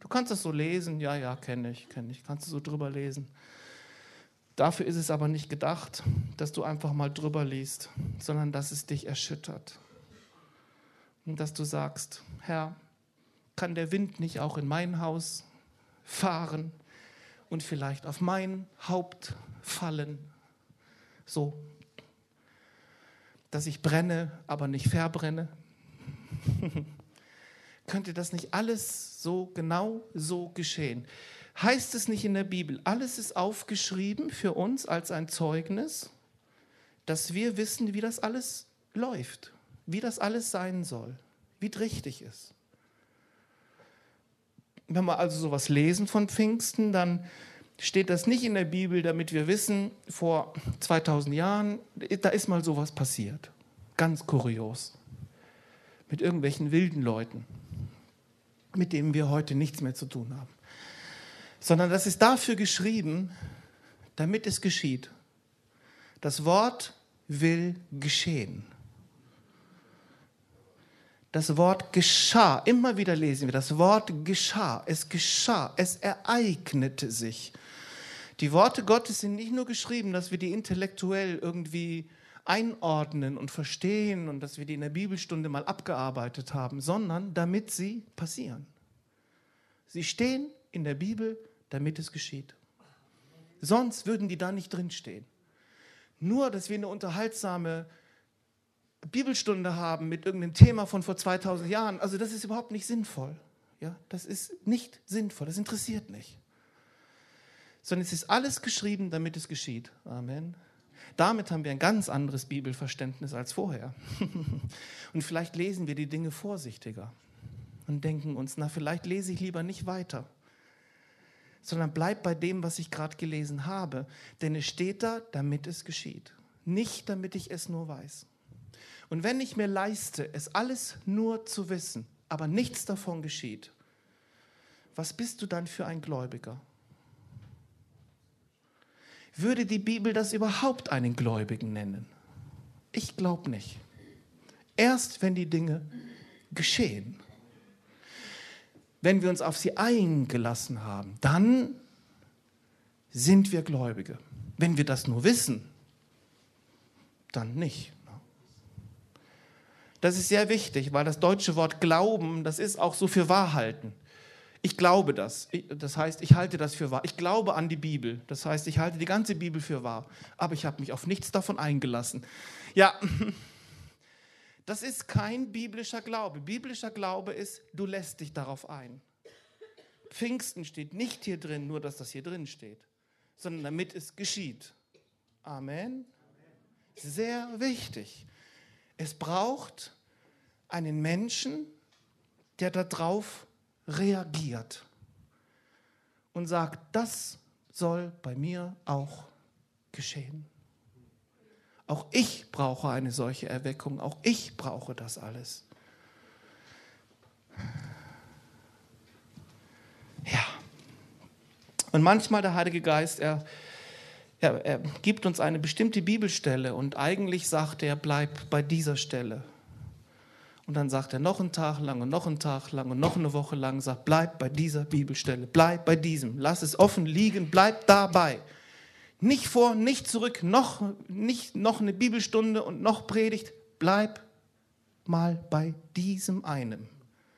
Du kannst es so lesen, ja, kenne ich, kannst du so drüber lesen. Dafür ist es aber nicht gedacht, dass du einfach mal drüber liest, sondern dass es dich erschüttert. Und dass du sagst, Herr, kann der Wind nicht auch in mein Haus fahren und vielleicht auf mein Haupt fallen, so, dass ich brenne, aber nicht verbrenne? Könnte das nicht alles so genau so geschehen? Heißt es nicht in der Bibel, alles ist aufgeschrieben für uns als ein Zeugnis, dass wir wissen, wie das alles läuft, wie das alles sein soll, wie es richtig ist. Wenn wir also sowas lesen von Pfingsten, dann steht das nicht in der Bibel, damit wir wissen, vor 2000 Jahren, da ist mal sowas passiert. Ganz kurios. Mit irgendwelchen wilden Leuten, mit denen wir heute nichts mehr zu tun haben. Sondern das ist dafür geschrieben, damit es geschieht. Das Wort will geschehen. Das Wort geschah, immer wieder lesen wir, das Wort geschah, es ereignete sich. Die Worte Gottes sind nicht nur geschrieben, dass wir die intellektuell irgendwie einordnen und verstehen und dass wir die in der Bibelstunde mal abgearbeitet haben, sondern damit sie passieren. Sie stehen in der Bibel, damit es geschieht. Sonst würden die da nicht drinstehen. Nur, dass wir eine unterhaltsame Bibelstunde haben mit irgendeinem Thema von vor 2000 Jahren, also das ist überhaupt nicht sinnvoll. Ja, das ist nicht sinnvoll, das interessiert nicht. Sondern es ist alles geschrieben, damit es geschieht. Amen. Damit haben wir ein ganz anderes Bibelverständnis als vorher. Und vielleicht lesen wir die Dinge vorsichtiger und denken uns, na, vielleicht lese ich lieber nicht weiter, sondern bleib bei dem, was ich gerade gelesen habe. Denn es steht da, damit es geschieht. Nicht, damit ich es nur weiß. Und wenn ich mir leiste, es alles nur zu wissen, aber nichts davon geschieht, was bist du dann für ein Gläubiger? Würde die Bibel das überhaupt einen Gläubigen nennen? Ich glaube nicht. Erst wenn die Dinge geschehen, wenn wir uns auf sie eingelassen haben, dann sind wir Gläubige. Wenn wir das nur wissen, dann nicht. Das ist sehr wichtig, weil das deutsche Wort Glauben, das ist auch so für Wahrhalten. Ich glaube das. Das heißt, ich halte das für wahr. Ich glaube an die Bibel. Das heißt, ich halte die ganze Bibel für wahr. Aber ich habe mich auf nichts davon eingelassen. Ja, das ist kein biblischer Glaube. Biblischer Glaube ist, du lässt dich darauf ein. Pfingsten steht nicht hier drin, nur dass das hier drin steht, sondern damit es geschieht. Amen. Sehr wichtig. Es braucht einen Menschen, der darauf reagiert und sagt, das soll bei mir auch geschehen. Auch ich brauche eine solche Erweckung, auch ich brauche das alles. Ja. Und manchmal der Heilige Geist, er gibt uns eine bestimmte Bibelstelle und eigentlich sagt er, bleib bei dieser Stelle. Und dann sagt er noch einen Tag lang und noch einen Tag lang und noch eine Woche lang, sagt, bleib bei dieser Bibelstelle, bleib bei diesem, lass es offen liegen, bleib dabei. Nicht vor, nicht zurück, nicht noch eine Bibelstunde und noch Predigt, bleib mal bei diesem einen.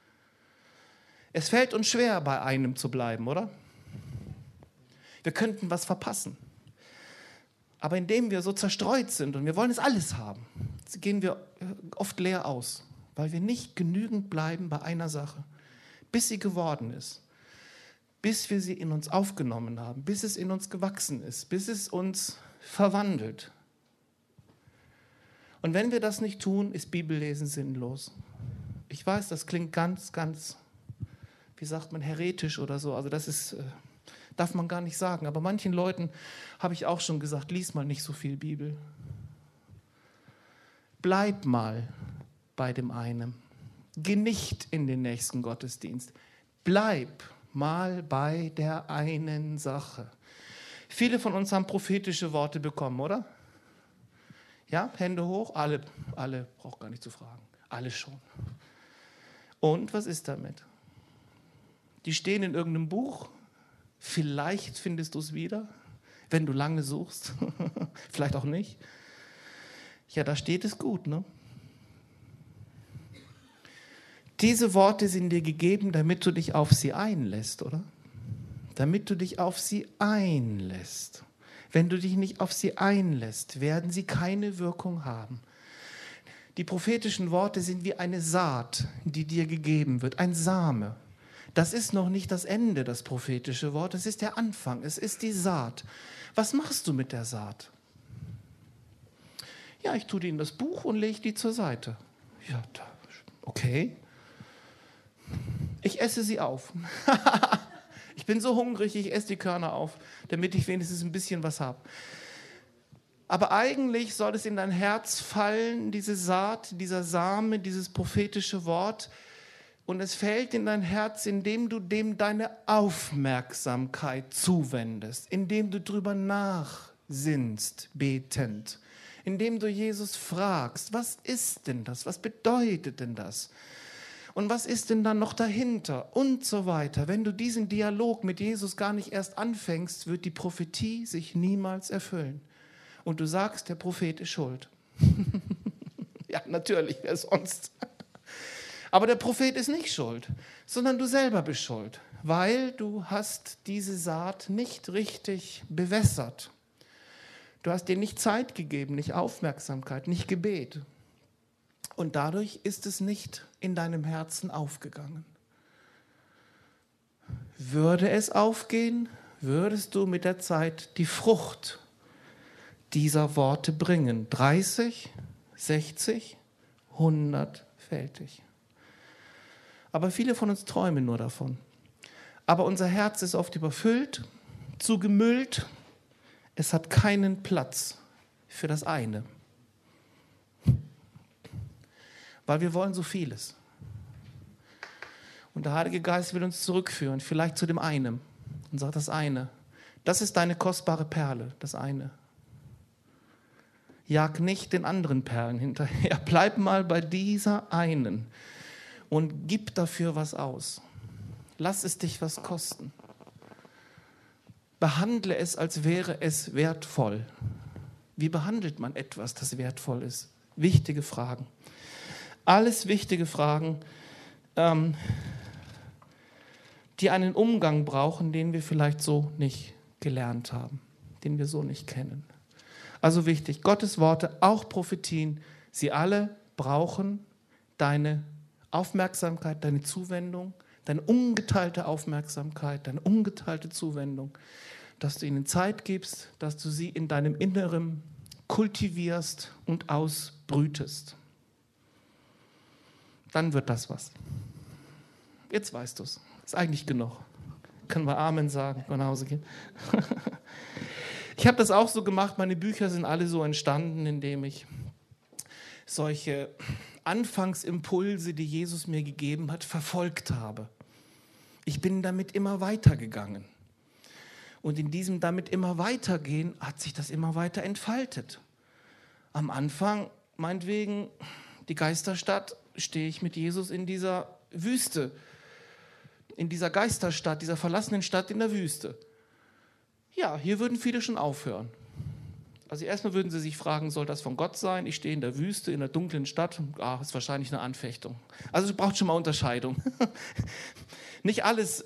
Es fällt uns schwer, bei einem zu bleiben, oder? Wir könnten was verpassen. Aber indem wir so zerstreut sind und wir wollen es alles haben, gehen wir oft leer aus, weil wir nicht genügend bleiben bei einer Sache, bis sie geworden ist, bis wir sie in uns aufgenommen haben, bis es in uns gewachsen ist, bis es uns verwandelt. Und wenn wir das nicht tun, ist Bibellesen sinnlos. Ich weiß, das klingt ganz, wie sagt man, heretisch oder so, also das ist, darf man gar nicht sagen, aber manchen Leuten habe ich auch schon gesagt, lies mal nicht so viel Bibel. Bleib mal bei dem einen. Geh nicht in den nächsten Gottesdienst. Bleib mal bei der einen Sache. Viele von uns haben prophetische Worte bekommen, oder? Ja, Hände hoch, alle, braucht gar nicht zu fragen. Alle schon. Und was ist damit? Die stehen in irgendeinem Buch. Vielleicht findest du es wieder, wenn du lange suchst. Vielleicht auch nicht. Ja, da steht es gut, ne? Diese Worte sind dir gegeben, damit du dich auf sie einlässt, oder? Damit du dich auf sie einlässt. Wenn du dich nicht auf sie einlässt, werden sie keine Wirkung haben. Die prophetischen Worte sind wie eine Saat, die dir gegeben wird, ein Same. Das ist noch nicht das Ende, das prophetische Wort, es ist der Anfang, es ist die Saat. Was machst du mit der Saat? Ja, ich tue die in das Buch und lege die zur Seite. Ja, okay. Ich esse sie auf. Ich bin so hungrig, ich esse die Körner auf, damit ich wenigstens ein bisschen was habe. Aber eigentlich soll es in dein Herz fallen, diese Saat, dieser Same, dieses prophetische Wort. Und es fällt in dein Herz, indem du dem deine Aufmerksamkeit zuwendest, indem du drüber nachsinnst, betend, indem du Jesus fragst, was ist denn das, was bedeutet denn das? Und was ist denn dann noch dahinter? Und so weiter. Wenn du diesen Dialog mit Jesus gar nicht erst anfängst, wird die Prophetie sich niemals erfüllen. Und du sagst, der Prophet ist schuld. Ja, natürlich, wer sonst? Aber der Prophet ist nicht schuld, sondern du selber bist schuld, weil du hast diese Saat nicht richtig bewässert. Du hast dir nicht Zeit gegeben, nicht Aufmerksamkeit, nicht Gebet. Und dadurch ist es nicht in deinem Herzen aufgegangen. Würde es aufgehen, würdest du mit der Zeit die Frucht dieser Worte bringen. 30, 60, 100-fältig. Aber viele von uns träumen nur davon. Aber unser Herz ist oft überfüllt, zugemüllt. Es hat keinen Platz für das eine. Weil wir wollen so vieles. Und der Heilige Geist will uns zurückführen, vielleicht zu dem einen. Und sagt das eine. Das ist deine kostbare Perle, das eine. Jag nicht den anderen Perlen hinterher. Bleib mal bei dieser einen und gib dafür was aus. Lass es dich was kosten. Behandle es, als wäre es wertvoll. Wie behandelt man etwas, das wertvoll ist? Wichtige Fragen. Alles wichtige Fragen, die einen Umgang brauchen, den wir vielleicht so nicht gelernt haben, den wir so nicht kennen. Also wichtig, Gottes Worte, auch Prophetien, sie alle brauchen deine Aufmerksamkeit, deine Zuwendung, deine ungeteilte Aufmerksamkeit, deine ungeteilte Zuwendung, dass du ihnen Zeit gibst, dass du sie in deinem Inneren kultivierst und ausbrütest. Dann wird das was. Jetzt weißt du es. Ist eigentlich genug. Können wir Amen sagen, nach Hause gehen. Ich habe das auch so gemacht. Meine Bücher sind alle so entstanden, indem ich solche Anfangsimpulse, die Jesus mir gegeben hat, verfolgt habe. Ich bin damit immer weitergegangen. Und in diesem damit immer weitergehen hat sich das immer weiter entfaltet. Am Anfang, meinetwegen, die Geisterstadt, stehe ich mit Jesus in dieser Wüste, in dieser Geisterstadt, dieser verlassenen Stadt in der Wüste. Ja, hier würden viele schon aufhören. Also erstmal würden sie sich fragen, soll das von Gott sein? Ich stehe in der Wüste, in der dunklen Stadt. Ist wahrscheinlich eine Anfechtung. Also du brauchst schon mal Unterscheidung. Nicht alles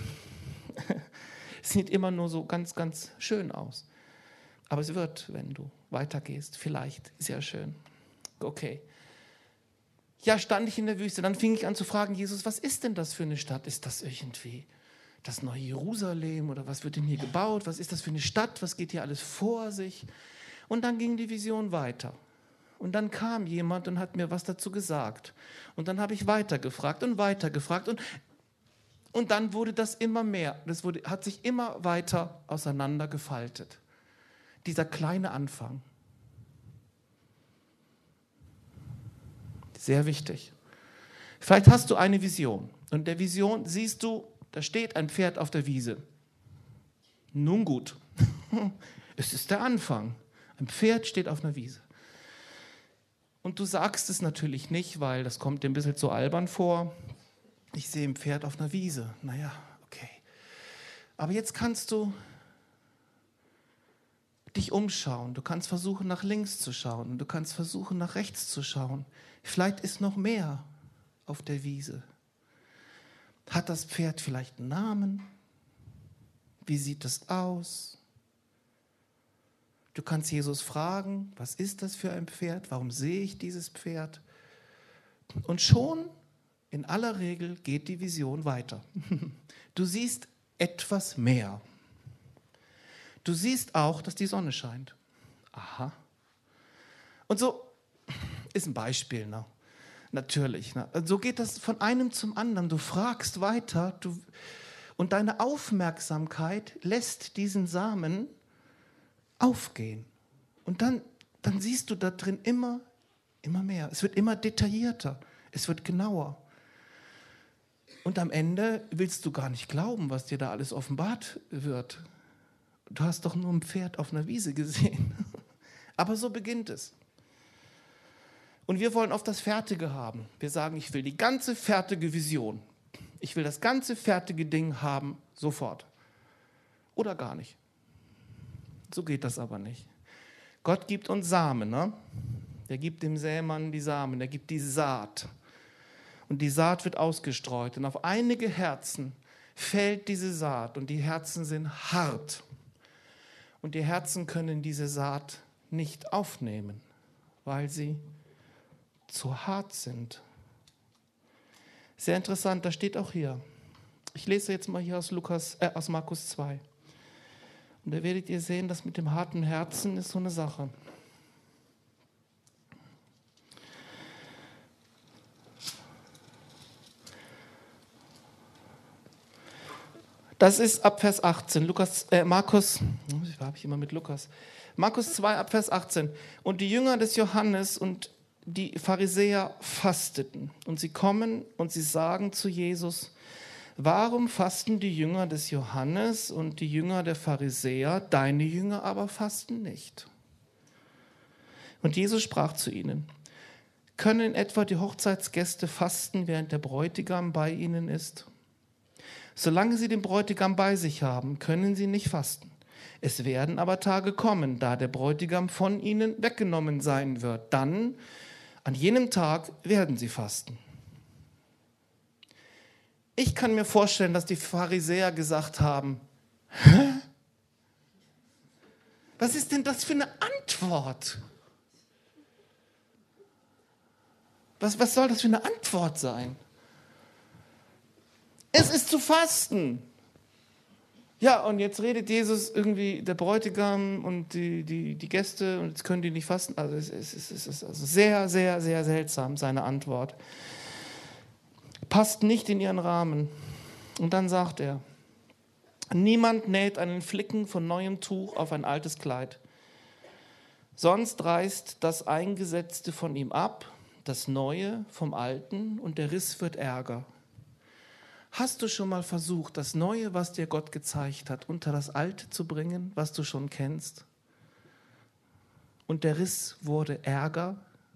sieht immer nur so ganz, ganz schön aus. Aber es wird, wenn du weitergehst, vielleicht sehr schön. Okay. Ja, stand ich in der Wüste. Dann fing ich an zu fragen, Jesus, was ist denn das für eine Stadt? Ist das irgendwie das neue Jerusalem oder was wird denn hier gebaut? Was ist das für eine Stadt? Was geht hier alles vor sich? Und dann ging die Vision weiter. Und dann kam jemand und hat mir was dazu gesagt. Und dann habe ich weitergefragt und weitergefragt. Und dann wurde das immer mehr. Hat sich immer weiter auseinandergefaltet. Dieser kleine Anfang. Sehr wichtig. Vielleicht hast du eine Vision. Und in der Vision siehst du, da steht ein Pferd auf der Wiese. Nun gut, es ist der Anfang. Ein Pferd steht auf einer Wiese. Und du sagst es natürlich nicht, weil das kommt dir ein bisschen zu albern vor. Ich sehe ein Pferd auf einer Wiese. Naja, okay. Aber jetzt kannst du dich umschauen. Du kannst versuchen, nach links zu schauen. Du kannst versuchen, nach rechts zu schauen. Vielleicht ist noch mehr auf der Wiese. Hat das Pferd vielleicht einen Namen? Wie sieht es aus? Du kannst Jesus fragen, was ist das für ein Pferd? Warum sehe ich dieses Pferd? Und schon, in aller Regel, geht die Vision weiter. Du siehst etwas mehr. Du siehst auch, dass die Sonne scheint. Aha. Und so ist ein Beispiel, ne? Natürlich. Ne? So geht das von einem zum anderen. Du fragst weiter und deine Aufmerksamkeit lässt diesen Samen aufgehen. Und dann siehst du da drin immer mehr. Es wird immer detaillierter. Es wird genauer. Und am Ende willst du gar nicht glauben, was dir da alles offenbart wird. Du hast doch nur ein Pferd auf einer Wiese gesehen. Aber so beginnt es. Und wir wollen oft das Fertige haben. Wir sagen, ich will die ganze fertige Vision. Ich will das ganze fertige Ding haben, sofort. Oder gar nicht. So geht das aber nicht. Gott gibt uns Samen, ne? Der gibt dem Sämann die Samen, der gibt die Saat. Und die Saat wird ausgestreut. Und auf einige Herzen fällt diese Saat. Und die Herzen sind hart. Und die Herzen können diese Saat nicht aufnehmen, weil sie zu hart sind. Sehr interessant, das steht auch hier. Ich lese jetzt mal hier aus Markus 2. Und da werdet ihr sehen, dass mit dem harten Herzen ist so eine Sache. Das ist ab Vers 18. Markus 2 ab Vers 18. Und die Jünger des Johannes und die Pharisäer fasteten. Und sie kommen und sie sagen zu Jesus: Warum fasten die Jünger des Johannes und die Jünger der Pharisäer, deine Jünger aber fasten nicht? Und Jesus sprach zu ihnen: Können etwa die Hochzeitsgäste fasten, während der Bräutigam bei ihnen ist? Solange sie den Bräutigam bei sich haben, können sie nicht fasten. Es werden aber Tage kommen, da der Bräutigam von ihnen weggenommen sein wird. Dann, an jenem Tag, werden sie fasten. Ich kann mir vorstellen, dass die Pharisäer gesagt haben: Hä? Was ist denn das für eine Antwort? Was soll das für eine Antwort sein? Es ist zu fasten. Ja, und jetzt redet Jesus irgendwie, der Bräutigam und die Gäste, und jetzt können die nicht fasten. Also es ist also sehr, sehr, sehr seltsam, seine Antwort. Passt nicht in ihren Rahmen. Und dann sagt er: Niemand näht einen Flicken von neuem Tuch auf ein altes Kleid. Sonst reißt das Eingesetzte von ihm ab, das Neue vom Alten, und der Riss wird ärger. Hast du schon mal versucht, das Neue, was dir Gott gezeigt hat, unter das Alte zu bringen, was du schon kennst? Und der Riss wurde ärger.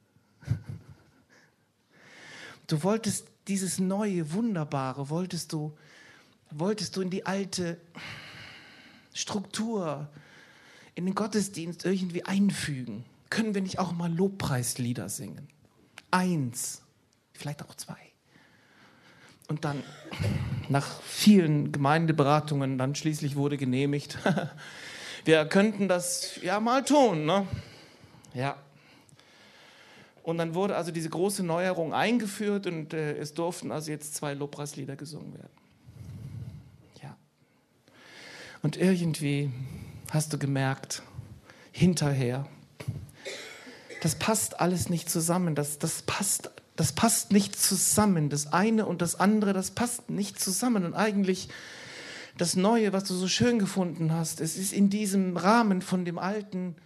Du wolltest dieses Neue, Wunderbare, wolltest du in die alte Struktur, in den Gottesdienst irgendwie einfügen. Können wir nicht auch mal Lobpreislieder singen? 1, vielleicht auch 2. Und dann, nach vielen Gemeindeberatungen, dann schließlich wurde genehmigt, wir könnten das ja mal tun, ne? Ja. Und dann wurde also diese große Neuerung eingeführt und es durften also jetzt 2 Lobpreislieder gesungen werden. Ja. Und irgendwie hast du gemerkt, hinterher, das passt alles nicht zusammen, das passt nicht zusammen. Das eine und das andere, das passt nicht zusammen. Und eigentlich das Neue, was du so schön gefunden hast, es ist in diesem Rahmen von dem Alten,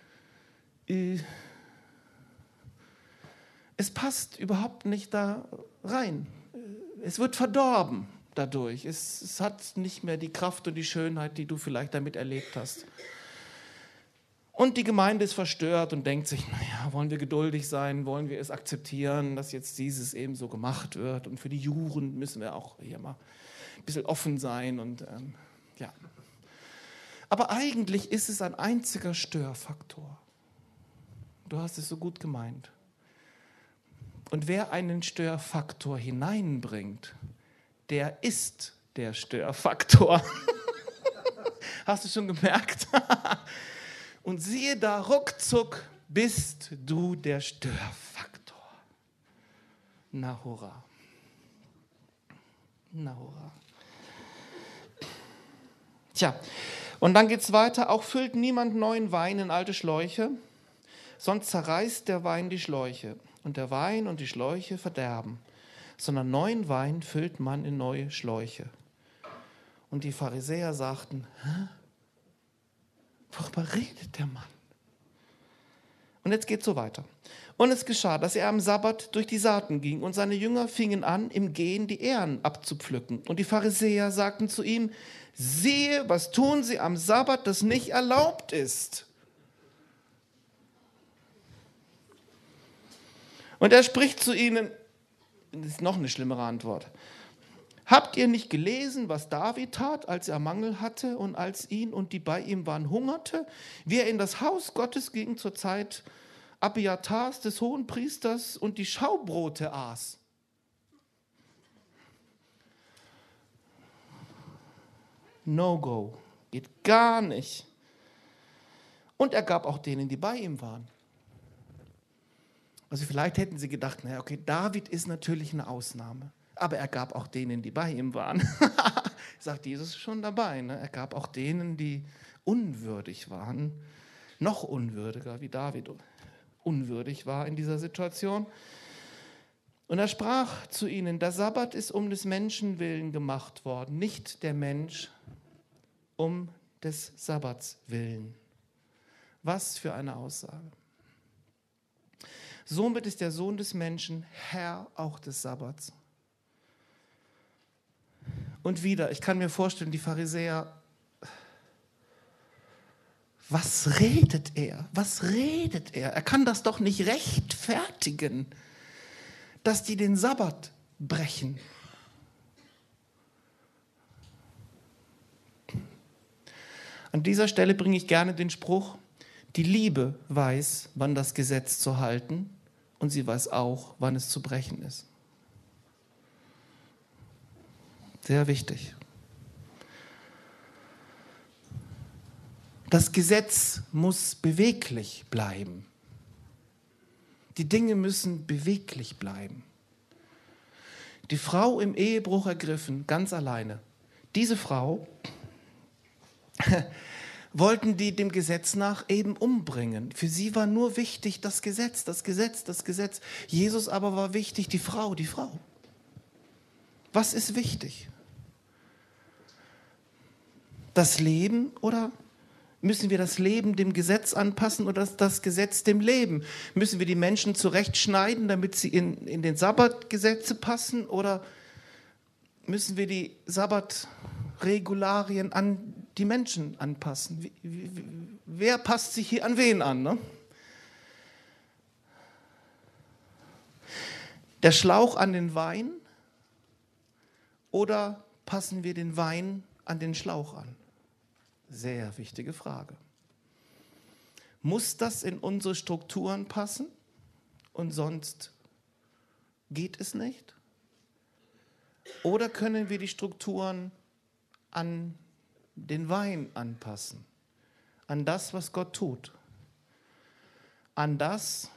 es passt überhaupt nicht da rein. Es wird verdorben dadurch. Es hat nicht mehr die Kraft und die Schönheit, die du vielleicht damit erlebt hast. Und die Gemeinde ist verstört und denkt sich, naja, wollen wir geduldig sein, wollen wir es akzeptieren, dass jetzt dieses eben so gemacht wird. Und für die Jugend müssen wir auch hier mal ein bisschen offen sein. Und ja. Aber eigentlich ist es ein einziger Störfaktor. Du hast es so gut gemeint. Und wer einen Störfaktor hineinbringt, der ist der Störfaktor. Hast du schon gemerkt? Und siehe da, ruckzuck bist du der Störfaktor. Na hurra. Na hurra. Tja, und dann geht es weiter. Auch füllt niemand neuen Wein in alte Schläuche, sonst zerreißt der Wein die Schläuche. Und der Wein und die Schläuche verderben. Sondern neuen Wein füllt man in neue Schläuche. Und die Pharisäer sagten, hä? Worüber redet der Mann? Und jetzt geht es so weiter. Und es geschah, dass er am Sabbat durch die Saaten ging und seine Jünger fingen an, im Gehen die Ähren abzupflücken. Und die Pharisäer sagten zu ihm, siehe, was tun sie am Sabbat, das nicht erlaubt ist. Und er spricht zu ihnen, das ist noch eine schlimmere Antwort. Habt ihr nicht gelesen, was David tat, als er Mangel hatte und als ihn und die bei ihm waren hungerte, wie er in das Haus Gottes ging zur Zeit Abiatars des Hohenpriesters und die Schaubrote aß? No go, geht gar nicht. Und er gab auch denen, die bei ihm waren. Also vielleicht hätten sie gedacht, naja, okay, David ist natürlich eine Ausnahme. Aber er gab auch denen, die bei ihm waren. Sagt Jesus schon dabei. Ne? Er gab auch denen, die unwürdig waren, noch unwürdiger, wie David unwürdig war in dieser Situation. Und er sprach zu ihnen, der Sabbat ist um des Menschen willen gemacht worden, nicht der Mensch um des Sabbats willen. Was für eine Aussage. Somit ist der Sohn des Menschen Herr auch des Sabbats. Und wieder, ich kann mir vorstellen, die Pharisäer, was redet er? Was redet er? Er kann das doch nicht rechtfertigen, dass die den Sabbat brechen. An dieser Stelle bringe ich gerne den Spruch, die Liebe weiß, wann das Gesetz zu halten und sie weiß auch, wann es zu brechen ist. Sehr wichtig. Das Gesetz muss beweglich bleiben. Die Dinge müssen beweglich bleiben. Die Frau im Ehebruch ergriffen, ganz alleine. Diese Frau wollten die dem Gesetz nach eben umbringen. Für sie war nur wichtig das Gesetz, das Gesetz, das Gesetz. Jesus aber war wichtig, die Frau, die Frau. Was ist wichtig? Das Leben oder müssen wir das Leben dem Gesetz anpassen oder das Gesetz dem Leben? Müssen wir die Menschen zurechtschneiden, damit sie in den Sabbatgesetze passen oder müssen wir die Sabbatregularien an die Menschen anpassen? Wer passt sich hier an wen an? Ne? Der Schlauch an den Wein oder passen wir den Wein an den Schlauch an? Sehr wichtige Frage. Muss das in unsere Strukturen passen und sonst geht es nicht? Oder können wir die Strukturen an den Wein anpassen? An das, was Gott tut? An das,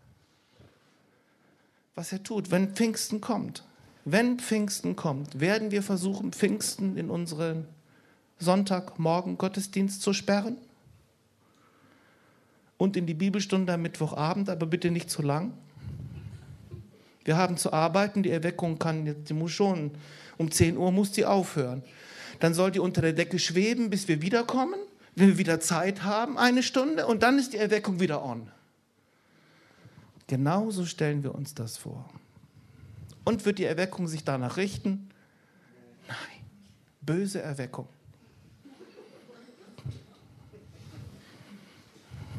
was er tut, wenn Pfingsten kommt? Wenn Pfingsten kommt, werden wir versuchen, Pfingsten in unseren Sonntagmorgen Gottesdienst zu sperren und in die Bibelstunde am Mittwochabend, aber bitte nicht zu lang. Wir haben zu arbeiten, die Erweckung die muss schon, um 10 Uhr muss die aufhören. Dann soll die unter der Decke schweben, bis wir wiederkommen, wenn wir wieder Zeit haben, 1 Stunde, und dann ist die Erweckung wieder on. Genauso stellen wir uns das vor. Und wird die Erweckung sich danach richten? Nein, böse Erweckung.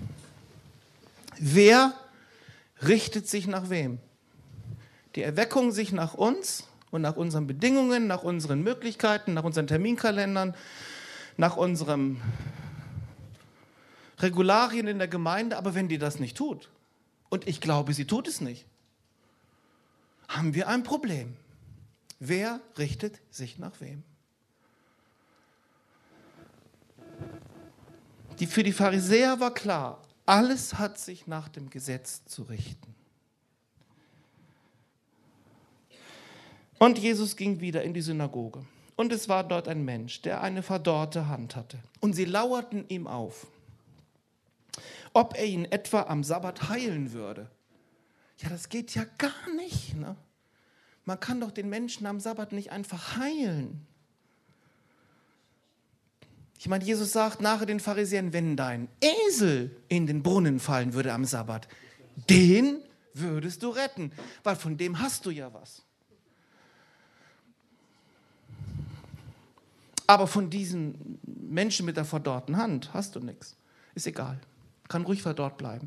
Wer richtet sich nach wem? Die Erweckung sich nach uns und nach unseren Bedingungen, nach unseren Möglichkeiten, nach unseren Terminkalendern, nach unseren Regularien in der Gemeinde. Aber wenn die das nicht tut, und ich glaube, sie tut es nicht, haben wir ein Problem. Wer richtet sich nach wem? Für die Pharisäer war klar, alles hat sich nach dem Gesetz zu richten. Und Jesus ging wieder in die Synagoge. Und es war dort ein Mensch, der eine verdorrte Hand hatte. Und sie lauerten ihm auf, ob er ihn etwa am Sabbat heilen würde. Ja, das geht ja gar nicht, ne? Man kann doch den Menschen am Sabbat nicht einfach heilen. Ich meine, Jesus sagt nachher den Pharisäern, wenn dein Esel in den Brunnen fallen würde am Sabbat, den würdest du retten, weil von dem hast du ja was. Aber von diesen Menschen mit der verdorrten Hand hast du nichts. Ist egal, kann ruhig verdorrt bleiben.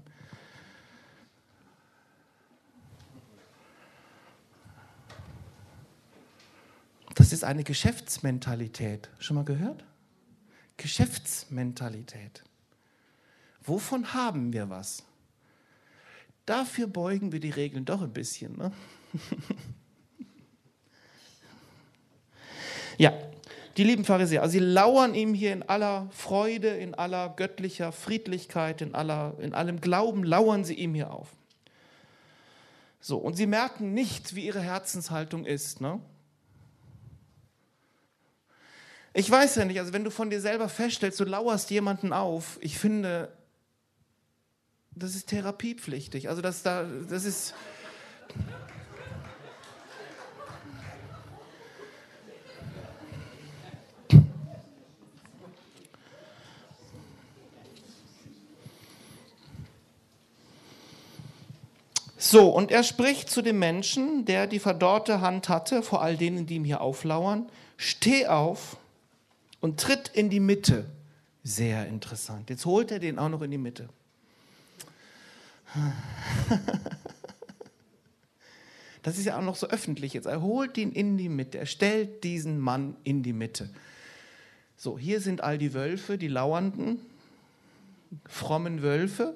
Das ist eine Geschäftsmentalität. Schon mal gehört? Geschäftsmentalität. Wovon haben wir was? Dafür beugen wir die Regeln doch ein bisschen. Ne? Ja, die lieben Pharisäer, also sie lauern ihm hier in aller Freude, in aller göttlicher Friedlichkeit, in allem Glauben, lauern sie ihm hier auf. So, und sie merken nicht, wie ihre Herzenshaltung ist. Ne? Ich weiß ja nicht, also wenn du von dir selber feststellst, du lauerst jemanden auf, ich finde, das ist therapiepflichtig. Also das ist... So, und er spricht zu dem Menschen, der die verdorrte Hand hatte, vor all denen, die ihm hier auflauern, steh auf und tritt in die Mitte. Sehr interessant. Jetzt holt er den auch noch in die Mitte. Das ist ja auch noch so öffentlich jetzt. Er holt ihn in die Mitte. Er stellt diesen Mann in die Mitte. So, hier sind all die Wölfe, die lauernden, frommen Wölfe,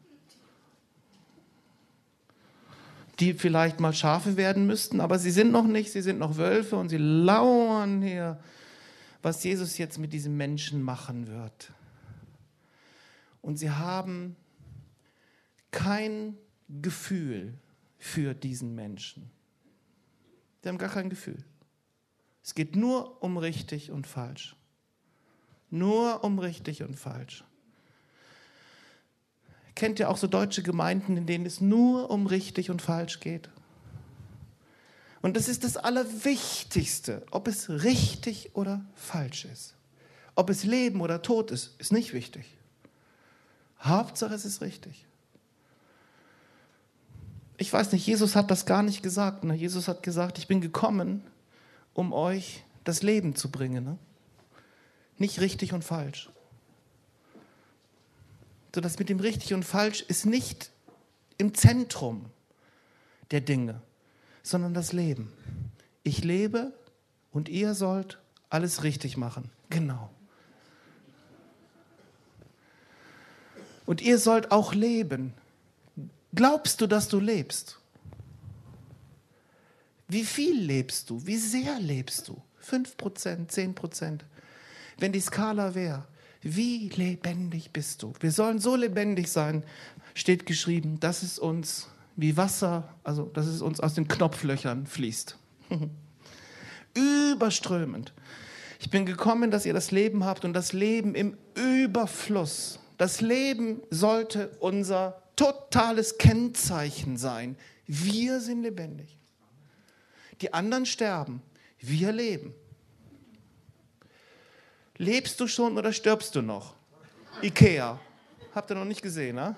die vielleicht mal Schafe werden müssten, aber sie sind noch nicht, sie sind noch Wölfe und sie lauern hier, was Jesus jetzt mit diesem Menschen machen wird. Und sie haben kein Gefühl für diesen Menschen. Sie haben gar kein Gefühl. Es geht nur um richtig und falsch. Nur um richtig und falsch. Kennt ihr auch so deutsche Gemeinden, in denen es nur um richtig und falsch geht? Und das ist das Allerwichtigste, ob es richtig oder falsch ist. Ob es Leben oder Tod ist, ist nicht wichtig. Hauptsache, es ist richtig. Ich weiß nicht, Jesus hat das gar nicht gesagt. Ne? Jesus hat gesagt, ich bin gekommen, um euch das Leben zu bringen. Ne? Nicht richtig und falsch. So, das mit dem richtig und falsch ist nicht im Zentrum der Dinge, sondern das Leben. Ich lebe und ihr sollt alles richtig machen. Genau. Und ihr sollt auch leben. Glaubst du, dass du lebst? Wie viel lebst du? Wie sehr lebst du? 5%, 10%? Wenn die Skala wäre, wie lebendig bist du? Wir sollen so lebendig sein, steht geschrieben, dass es uns wie Wasser, also dass es uns aus den Knopflöchern fließt. Überströmend. Ich bin gekommen, dass ihr das Leben habt und das Leben im Überfluss. Das Leben sollte unser totales Kennzeichen sein. Wir sind lebendig. Die anderen sterben. Wir leben. Lebst du schon oder stirbst du noch? Ikea. Habt ihr noch nicht gesehen, ne?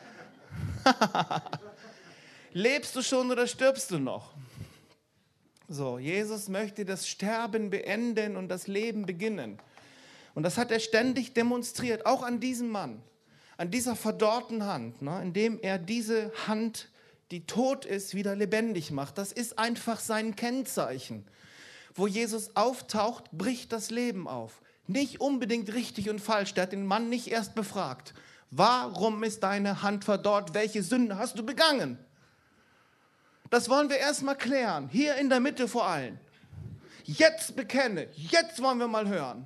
Lebst du schon oder stirbst du noch? So, Jesus möchte das Sterben beenden und das Leben beginnen. Und das hat er ständig demonstriert, auch an diesem Mann. An dieser verdorrten Hand, ne, indem er diese Hand, die tot ist, wieder lebendig macht. Das ist einfach sein Kennzeichen. Wo Jesus auftaucht, bricht das Leben auf. Nicht unbedingt richtig und falsch. Der hat den Mann nicht erst befragt. Warum ist deine Hand verdorrt? Welche Sünde hast du begangen? Das wollen wir erst mal klären. Hier in der Mitte vor allen. Jetzt bekenne. Jetzt wollen wir mal hören.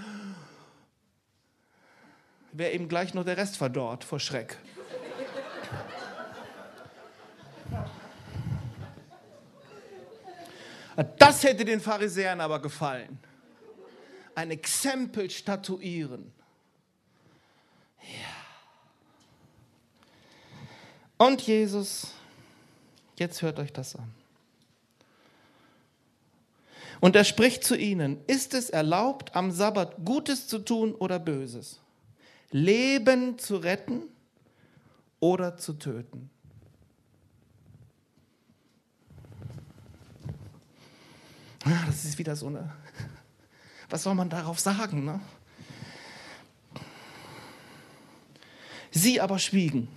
Wäre eben gleich noch der Rest verdorrt vor Schreck. Das hätte den Pharisäern aber gefallen. Ein Exempel statuieren. Ja. Und Jesus, jetzt hört euch das an. Und er spricht zu ihnen: Ist es erlaubt, am Sabbat Gutes zu tun oder Böses? Leben zu retten oder zu töten? Das ist wieder so eine... Was soll man darauf sagen? Ne? Sie aber schwiegen.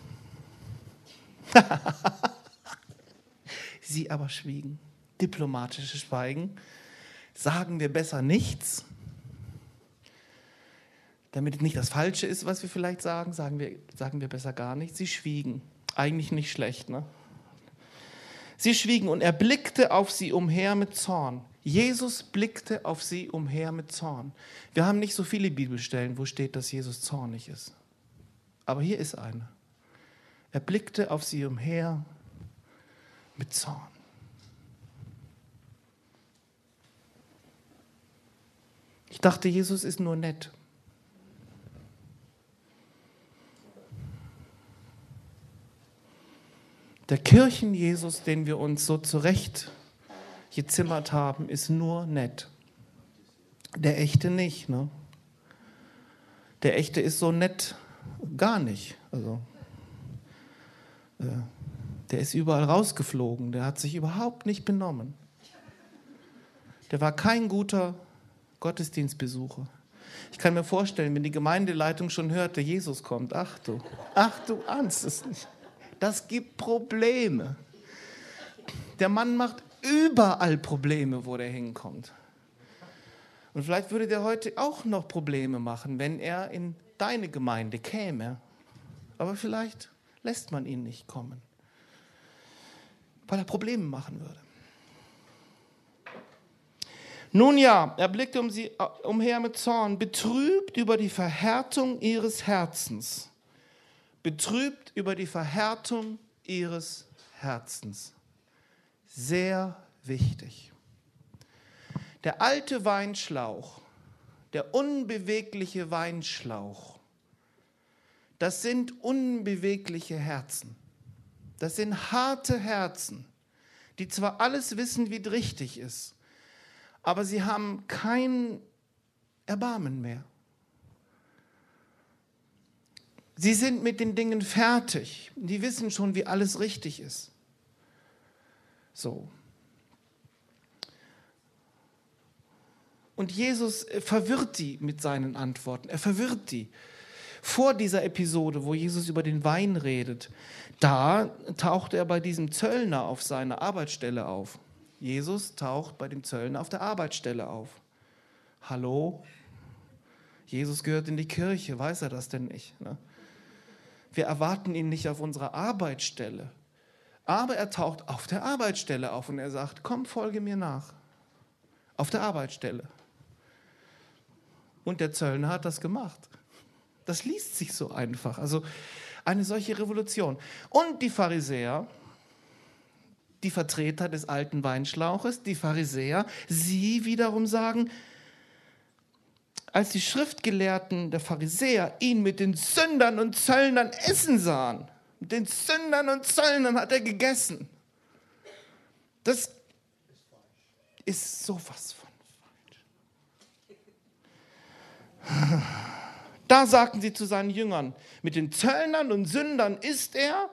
Sie aber schwiegen. Diplomatisches Schweigen. Sagen wir besser nichts, damit es nicht das Falsche ist, was wir vielleicht sagen, sagen wir besser gar nichts. Sie schwiegen. Eigentlich nicht schlecht, ne? Sie schwiegen und er blickte auf sie umher mit Zorn. Jesus blickte auf sie umher mit Zorn. Wir haben nicht so viele Bibelstellen, wo steht, dass Jesus zornig ist. Aber hier ist eine. Er blickte auf sie umher mit Zorn. Ich dachte, Jesus ist nur nett. Der Kirchen-Jesus, den wir uns so zurecht gezimmert haben, ist nur nett. Der echte nicht, ne? Der echte ist so nett gar nicht. Also, der ist überall rausgeflogen. Der hat sich überhaupt nicht benommen. Der war kein guter Gottesdienstbesucher. Ich kann mir vorstellen, wenn die Gemeindeleitung schon hörte, Jesus kommt, ach du ahnst es nicht. Das gibt Probleme. Der Mann macht überall Probleme, wo der hinkommt. Und vielleicht würde der heute auch noch Probleme machen, wenn er in deine Gemeinde käme. Aber vielleicht lässt man ihn nicht kommen, weil er Probleme machen würde. Nun ja, er blickte um sie umher mit Zorn, betrübt über die Verhärtung ihres Herzens. Betrübt über die Verhärtung ihres Herzens. Sehr wichtig. Der alte Weinschlauch, der unbewegliche Weinschlauch, das sind unbewegliche Herzen. Das sind harte Herzen, die zwar alles wissen, wie es richtig ist, aber sie haben kein Erbarmen mehr. Sie sind mit den Dingen fertig. Die wissen schon, wie alles richtig ist. So. Und Jesus verwirrt die mit seinen Antworten. Er verwirrt die. Vor dieser Episode, wo Jesus über den Wein redet, da taucht er bei diesem Zöllner auf seiner Arbeitsstelle auf. Jesus taucht bei dem Zöllner auf der Arbeitsstelle auf. Hallo? Jesus gehört in die Kirche, weiß er das denn nicht? Ne? Wir erwarten ihn nicht auf unserer Arbeitsstelle. Aber er taucht auf der Arbeitsstelle auf und er sagt, komm, folge mir nach. Auf der Arbeitsstelle. Und der Zöllner hat das gemacht. Das liest sich so einfach. Also eine solche Revolution. Und die Pharisäer, die Vertreter des alten Weinschlauches, die Pharisäer, sie wiederum sagen, als die Schriftgelehrten der Pharisäer ihn mit den Sündern und Zöllnern essen sahen, mit den Sündern und Zöllnern hat er gegessen. Das ist sowas von falsch. Da sagten sie zu seinen Jüngern, mit den Zöllnern und Sündern isst er.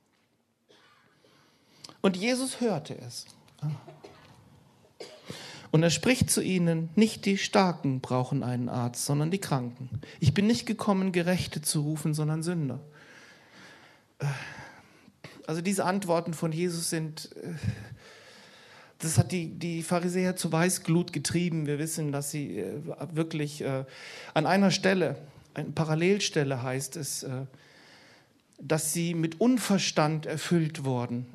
Und Jesus hörte es. Und er spricht zu ihnen, nicht die Starken brauchen einen Arzt, sondern die Kranken. Ich bin nicht gekommen, Gerechte zu rufen, sondern Sünder. Also diese Antworten von Jesus sind, das hat die Pharisäer zu Weißglut getrieben. Wir wissen, dass sie wirklich an einer Stelle, eine Parallelstelle heißt es, dass sie mit Unverstand erfüllt wurden.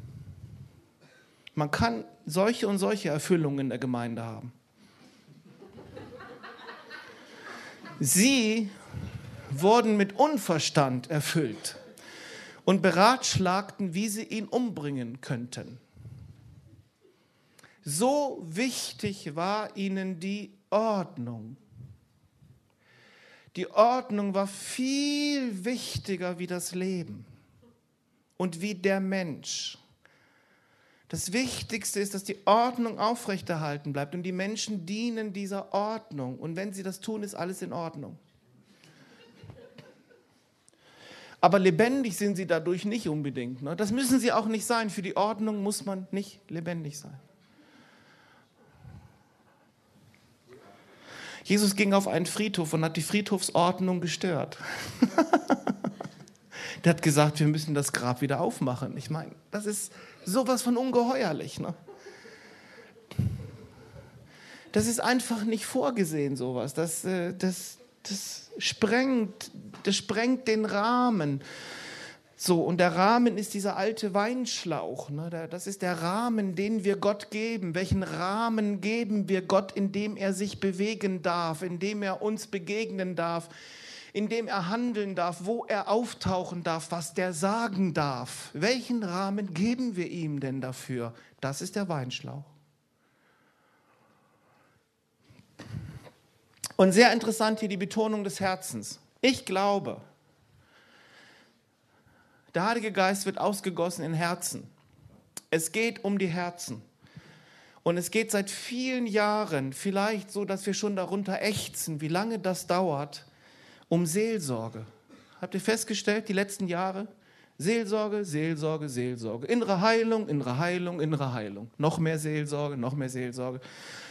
Man kann solche und solche Erfüllungen in der Gemeinde haben. Sie wurden mit Unverstand erfüllt und beratschlagten, wie sie ihn umbringen könnten. So wichtig war ihnen die Ordnung. Die Ordnung war viel wichtiger wie das Leben und wie der Mensch. Das Wichtigste ist, dass die Ordnung aufrechterhalten bleibt und die Menschen dienen dieser Ordnung. Und wenn sie das tun, ist alles in Ordnung. Aber lebendig sind sie dadurch nicht unbedingt. Ne? Das müssen sie auch nicht sein. Für die Ordnung muss man nicht lebendig sein. Jesus ging auf einen Friedhof und hat die Friedhofsordnung gestört. Der hat gesagt, wir müssen das Grab wieder aufmachen. Ich meine, das ist sowas von ungeheuerlich. Ne? Das ist einfach nicht vorgesehen, sowas. Das sprengt den Rahmen. So, und der Rahmen ist dieser alte Weinschlauch. Ne? Das ist der Rahmen, den wir Gott geben. Welchen Rahmen geben wir Gott, in dem er sich bewegen darf, in dem er uns begegnen darf, in dem er handeln darf, wo er auftauchen darf, was der sagen darf. Welchen Rahmen geben wir ihm denn dafür? Das ist der Weinschlauch. Und sehr interessant hier die Betonung des Herzens. Ich glaube, der Heilige Geist wird ausgegossen in Herzen. Es geht um die Herzen. Und es geht seit vielen Jahren, vielleicht so, dass wir schon darunter ächzen, wie lange das dauert, um Seelsorge. Habt ihr festgestellt, die letzten Jahre? Seelsorge, Seelsorge, Seelsorge. Innere Heilung, innere Heilung, innere Heilung. Noch mehr Seelsorge, noch mehr Seelsorge.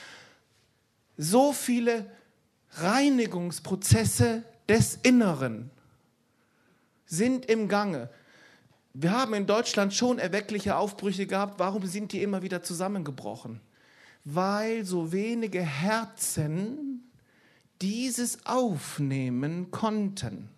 So viele Reinigungsprozesse des Inneren sind im Gange. Wir haben in Deutschland schon erweckliche Aufbrüche gehabt. Warum sind die immer wieder zusammengebrochen? Weil so wenige Herzen dieses aufnehmen konnten.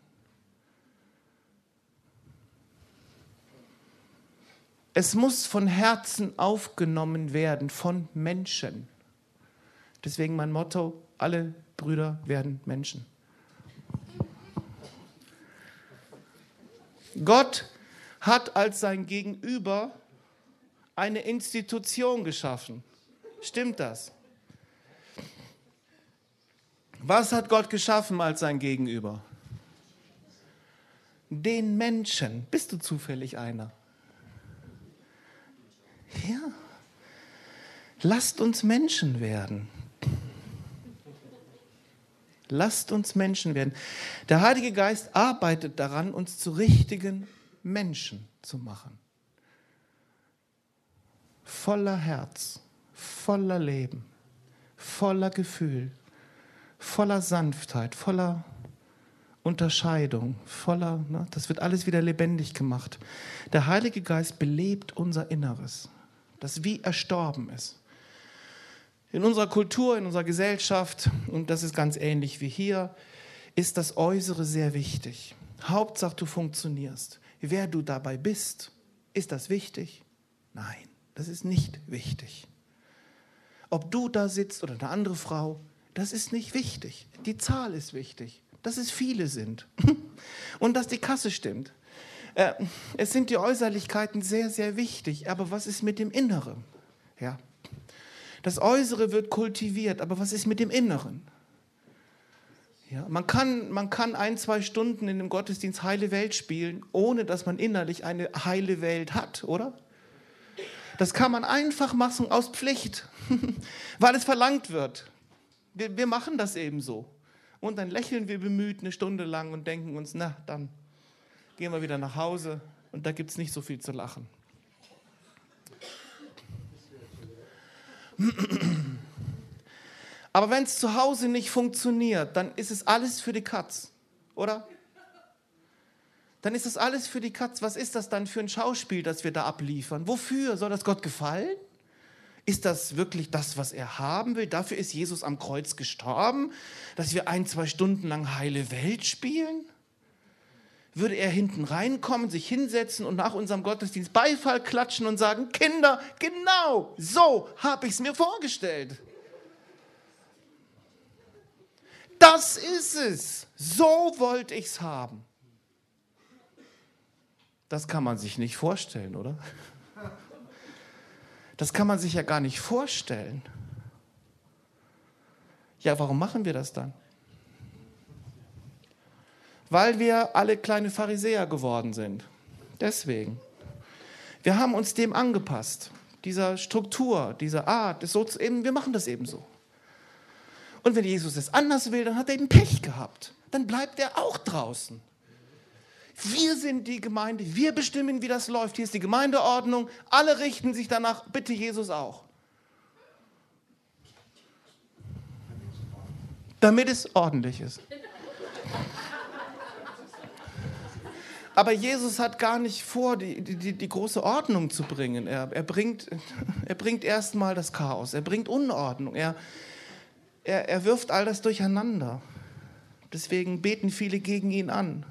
Es muss von Herzen aufgenommen werden, von Menschen. Deswegen mein Motto, alle Brüder werden Menschen. Gott hat als sein Gegenüber eine Institution geschaffen. Stimmt das? Was hat Gott geschaffen als sein Gegenüber? Den Menschen. Bist du zufällig einer? Ja. Lasst uns Menschen werden. Lasst uns Menschen werden. Der Heilige Geist arbeitet daran, uns zu richtigen Menschen zu machen. Voller Herz, voller Leben, voller Gefühl, voller Sanftheit, voller Unterscheidung, das wird alles wieder lebendig gemacht. Der Heilige Geist belebt unser Inneres, das wie erstorben ist. In unserer Kultur, in unserer Gesellschaft, und das ist ganz ähnlich wie hier, ist das Äußere sehr wichtig. Hauptsache, du funktionierst. Wer du dabei bist, ist das wichtig? Nein, das ist nicht wichtig. Ob du da sitzt oder eine andere Frau, das ist nicht wichtig. Die Zahl ist wichtig, dass es viele sind und dass die Kasse stimmt. Es sind die Äußerlichkeiten sehr, sehr wichtig, aber was ist mit dem Inneren? Ja. Das Äußere wird kultiviert, aber was ist mit dem Inneren? Ja, man kann 1-2 Stunden in dem Gottesdienst heile Welt spielen, ohne dass man innerlich eine heile Welt hat, oder? Das kann man einfach machen aus Pflicht, weil es verlangt wird. Wir machen das eben so. Und dann lächeln wir bemüht eine Stunde lang und denken uns, na, dann gehen wir wieder nach Hause und da gibt es nicht so viel zu lachen. Aber wenn es zu Hause nicht funktioniert, dann ist es alles für die Katz, oder? Dann ist es alles für die Katz. Was ist das dann für ein Schauspiel, das wir da abliefern? Wofür? Soll das Gott gefallen? Ist das wirklich das, was er haben will? Dafür ist Jesus am Kreuz gestorben, dass wir 1-2 Stunden lang heile Welt spielen? Würde er hinten reinkommen, sich hinsetzen und nach unserem Gottesdienst Beifall klatschen und sagen, Kinder, genau so habe ich es mir vorgestellt. Das ist es. So wollte ich es haben. Das kann man sich nicht vorstellen, oder? Das kann man sich ja gar nicht vorstellen. Ja, warum machen wir das dann? Weil wir alle kleine Pharisäer geworden sind. Deswegen. Wir haben uns dem angepasst. Dieser Struktur, dieser Art, wir machen das eben so. Und wenn Jesus es anders will, dann hat er eben Pech gehabt. Dann bleibt er auch draußen. Wir sind die Gemeinde, wir bestimmen, wie das läuft. Hier ist die Gemeindeordnung, alle richten sich danach, bitte Jesus auch. Damit es ordentlich ist. Aber Jesus hat gar nicht vor, die große Ordnung zu bringen. Er bringt erstmal das Chaos, er bringt Unordnung, er wirft all das durcheinander. Deswegen beten viele gegen ihn an.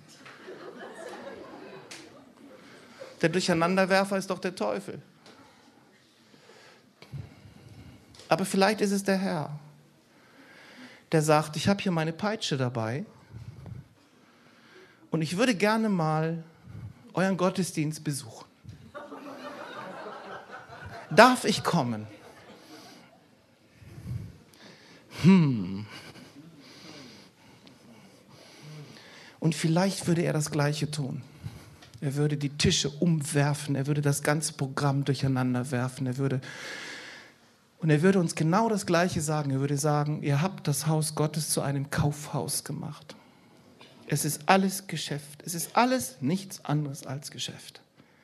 Der Durcheinanderwerfer ist doch der Teufel. Aber vielleicht ist es der Herr, der sagt, ich habe hier meine Peitsche dabei und ich würde gerne mal euren Gottesdienst besuchen. Darf ich kommen? Und vielleicht würde er das Gleiche tun. Er würde die Tische umwerfen, er würde das ganze Programm durcheinander werfen, er würde uns genau das Gleiche sagen. Er würde sagen, ihr habt das Haus Gottes zu einem Kaufhaus gemacht. Es ist alles Geschäft, es ist alles nichts anderes als Geschäft.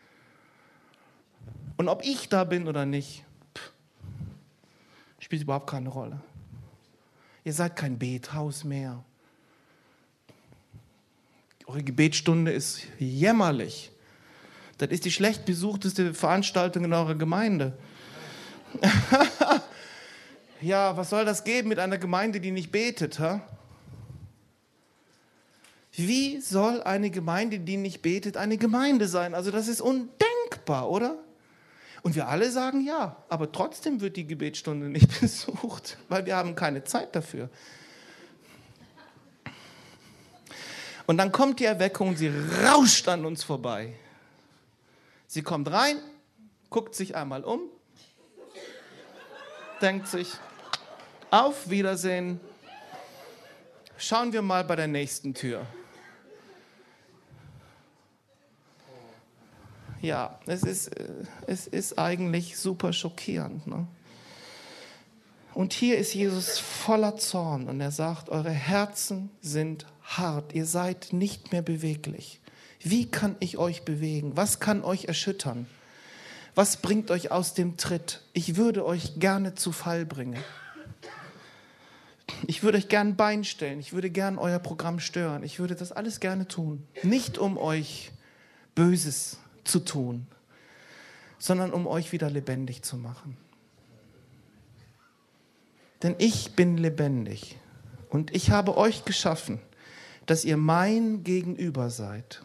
Und ob ich da bin oder nicht, spielt überhaupt keine Rolle. Ihr seid kein Bethaus mehr. Eure Gebetsstunde ist jämmerlich. Das ist die schlecht besuchteste Veranstaltung in eurer Gemeinde. Ja, was soll das geben mit einer Gemeinde, die nicht betet? Ha? Wie soll eine Gemeinde, die nicht betet, eine Gemeinde sein? Also das ist undenkbar, oder? Und wir alle sagen ja, aber trotzdem wird die Gebetsstunde nicht besucht, weil wir haben keine Zeit dafür. Und dann kommt die Erweckung und sie rauscht an uns vorbei. Sie kommt rein, guckt sich einmal um, denkt sich, auf Wiedersehen, schauen wir mal bei der nächsten Tür. Ja, es ist eigentlich super schockierend, ne? Und hier ist Jesus voller Zorn und er sagt, eure Herzen sind hart, ihr seid nicht mehr beweglich. Wie kann ich euch bewegen? Was kann euch erschüttern? Was bringt euch aus dem Tritt? Ich würde euch gerne zu Fall bringen. Ich würde euch gerne ein Bein stellen. Ich würde gerne euer Programm stören. Ich würde das alles gerne tun. Nicht um euch Böses zu tun, sondern um euch wieder lebendig zu machen. Denn ich bin lebendig und ich habe euch geschaffen, dass ihr mein Gegenüber seid,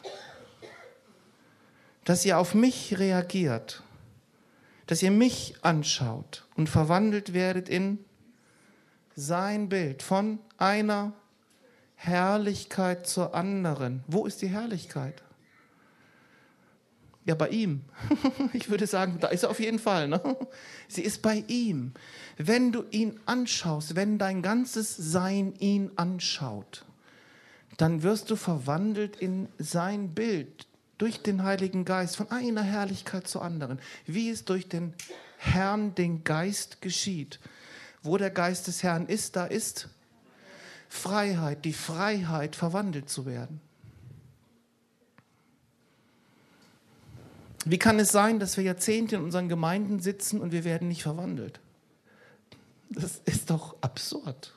dass ihr auf mich reagiert, dass ihr mich anschaut und verwandelt werdet in sein Bild, von einer Herrlichkeit zur anderen. Wo ist die Herrlichkeit? Ja, bei ihm. Ich würde sagen, da ist er auf jeden Fall. Ne? Sie ist bei ihm. Wenn du ihn anschaust, wenn dein ganzes Sein ihn anschaut, dann wirst du verwandelt in sein Bild durch den Heiligen Geist, von einer Herrlichkeit zur anderen. Wie es durch den Herrn, den Geist geschieht. Wo der Geist des Herrn ist, da ist Freiheit, die Freiheit, verwandelt zu werden. Wie kann es sein, dass wir Jahrzehnte in unseren Gemeinden sitzen und wir werden nicht verwandelt? Das ist doch absurd.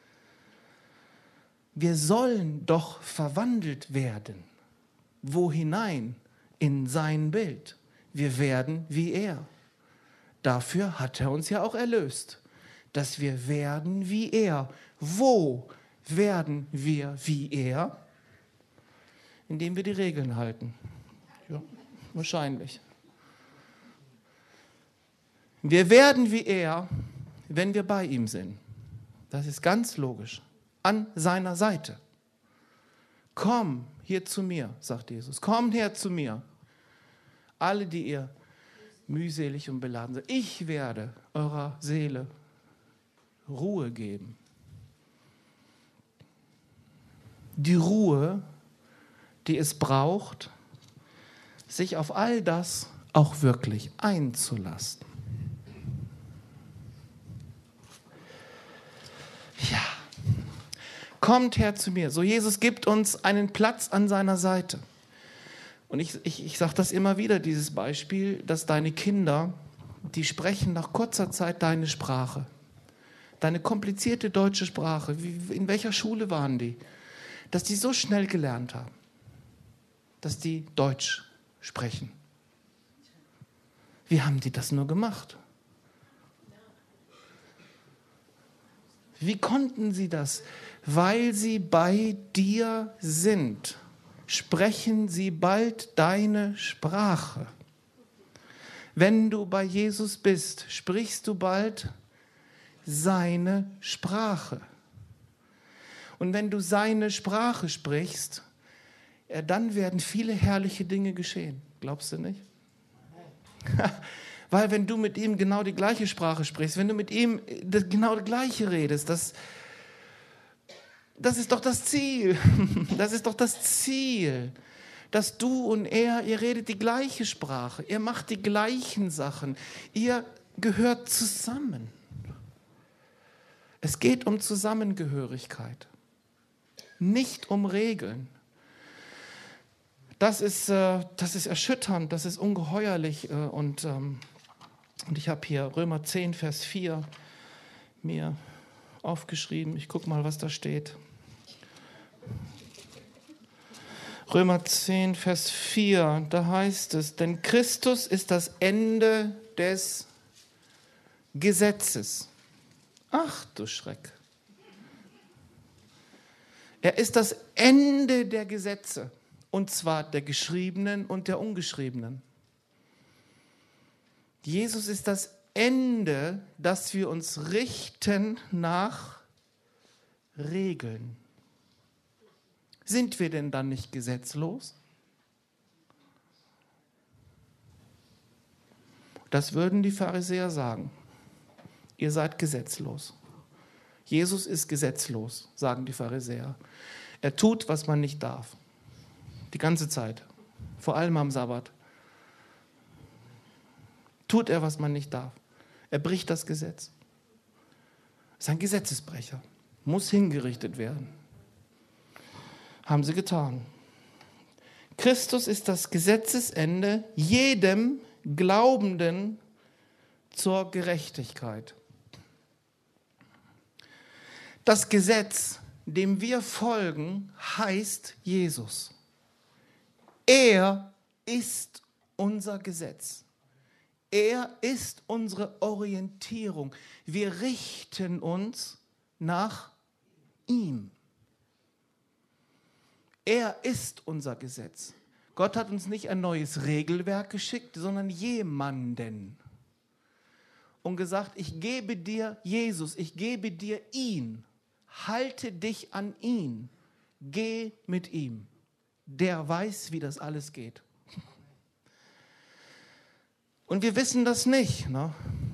Wir sollen doch verwandelt werden. Wo hinein? In sein Bild. Wir werden wie er. Dafür hat er uns ja auch erlöst, dass wir werden wie er. Wo werden wir wie er? Indem wir die Regeln halten. Ja, wahrscheinlich. Wir werden wie er, wenn wir bei ihm sind. Das ist ganz logisch. An seiner Seite. Komm hier zu mir, sagt Jesus. Kommt her zu mir. Alle, die ihr mühselig und beladen seid. Ich werde eurer Seele Ruhe geben. Die Ruhe, die es braucht, sich auf all das auch wirklich einzulassen. Ja, kommt her zu mir. So, Jesus gibt uns einen Platz an seiner Seite. Und ich sage das immer wieder, dieses Beispiel, dass deine Kinder, die sprechen nach kurzer Zeit deine Sprache. Deine komplizierte deutsche Sprache. In welcher Schule waren die? Dass die so schnell gelernt haben, dass die Deutsch sprechen. Wie haben die das nur gemacht? Wie konnten sie das? Weil sie bei dir sind, sprechen sie bald deine Sprache. Wenn du bei Jesus bist, sprichst du bald seine Sprache. Und wenn du seine Sprache sprichst, dann werden viele herrliche Dinge geschehen. Glaubst du nicht? Weil wenn du mit ihm genau die gleiche Sprache sprichst, wenn du mit ihm genau das Gleiche redest, das ist doch das Ziel. Das ist doch das Ziel, dass du und er, ihr redet die gleiche Sprache, ihr macht die gleichen Sachen, ihr gehört zusammen. Es geht um Zusammengehörigkeit, nicht um Regeln. Das ist erschütternd, das ist ungeheuerlich. Und ich habe hier Römer 10, Vers 4 mir aufgeschrieben. Ich gucke mal, was da steht. Römer 10, Vers 4, da heißt es, denn Christus ist das Ende des Gesetzes. Ach du Schreck. Er ist das Ende der Gesetze. Und zwar der geschriebenen und der ungeschriebenen. Jesus ist das Ende, dass wir uns richten nach Regeln. Sind wir denn dann nicht gesetzlos? Das würden die Pharisäer sagen. Ihr seid gesetzlos. Jesus ist gesetzlos, sagen die Pharisäer. Er tut, was man nicht darf. Die ganze Zeit. Vor allem am Sabbat. Tut er, was man nicht darf. Er bricht das Gesetz. Ist ein Gesetzesbrecher. Muss hingerichtet werden. Haben sie getan. Christus ist das Gesetzesende jedem Glaubenden zur Gerechtigkeit. Das Gesetz, dem wir folgen, heißt Jesus. Er ist unser Gesetz. Er ist unsere Orientierung. Wir richten uns nach ihm. Er ist unser Gesetz. Gott hat uns nicht ein neues Regelwerk geschickt, sondern jemanden. Und gesagt, ich gebe dir Jesus, ich gebe dir ihn. Halte dich an ihn. Geh mit ihm. Der weiß, wie das alles geht. Und wir wissen das nicht. Ne?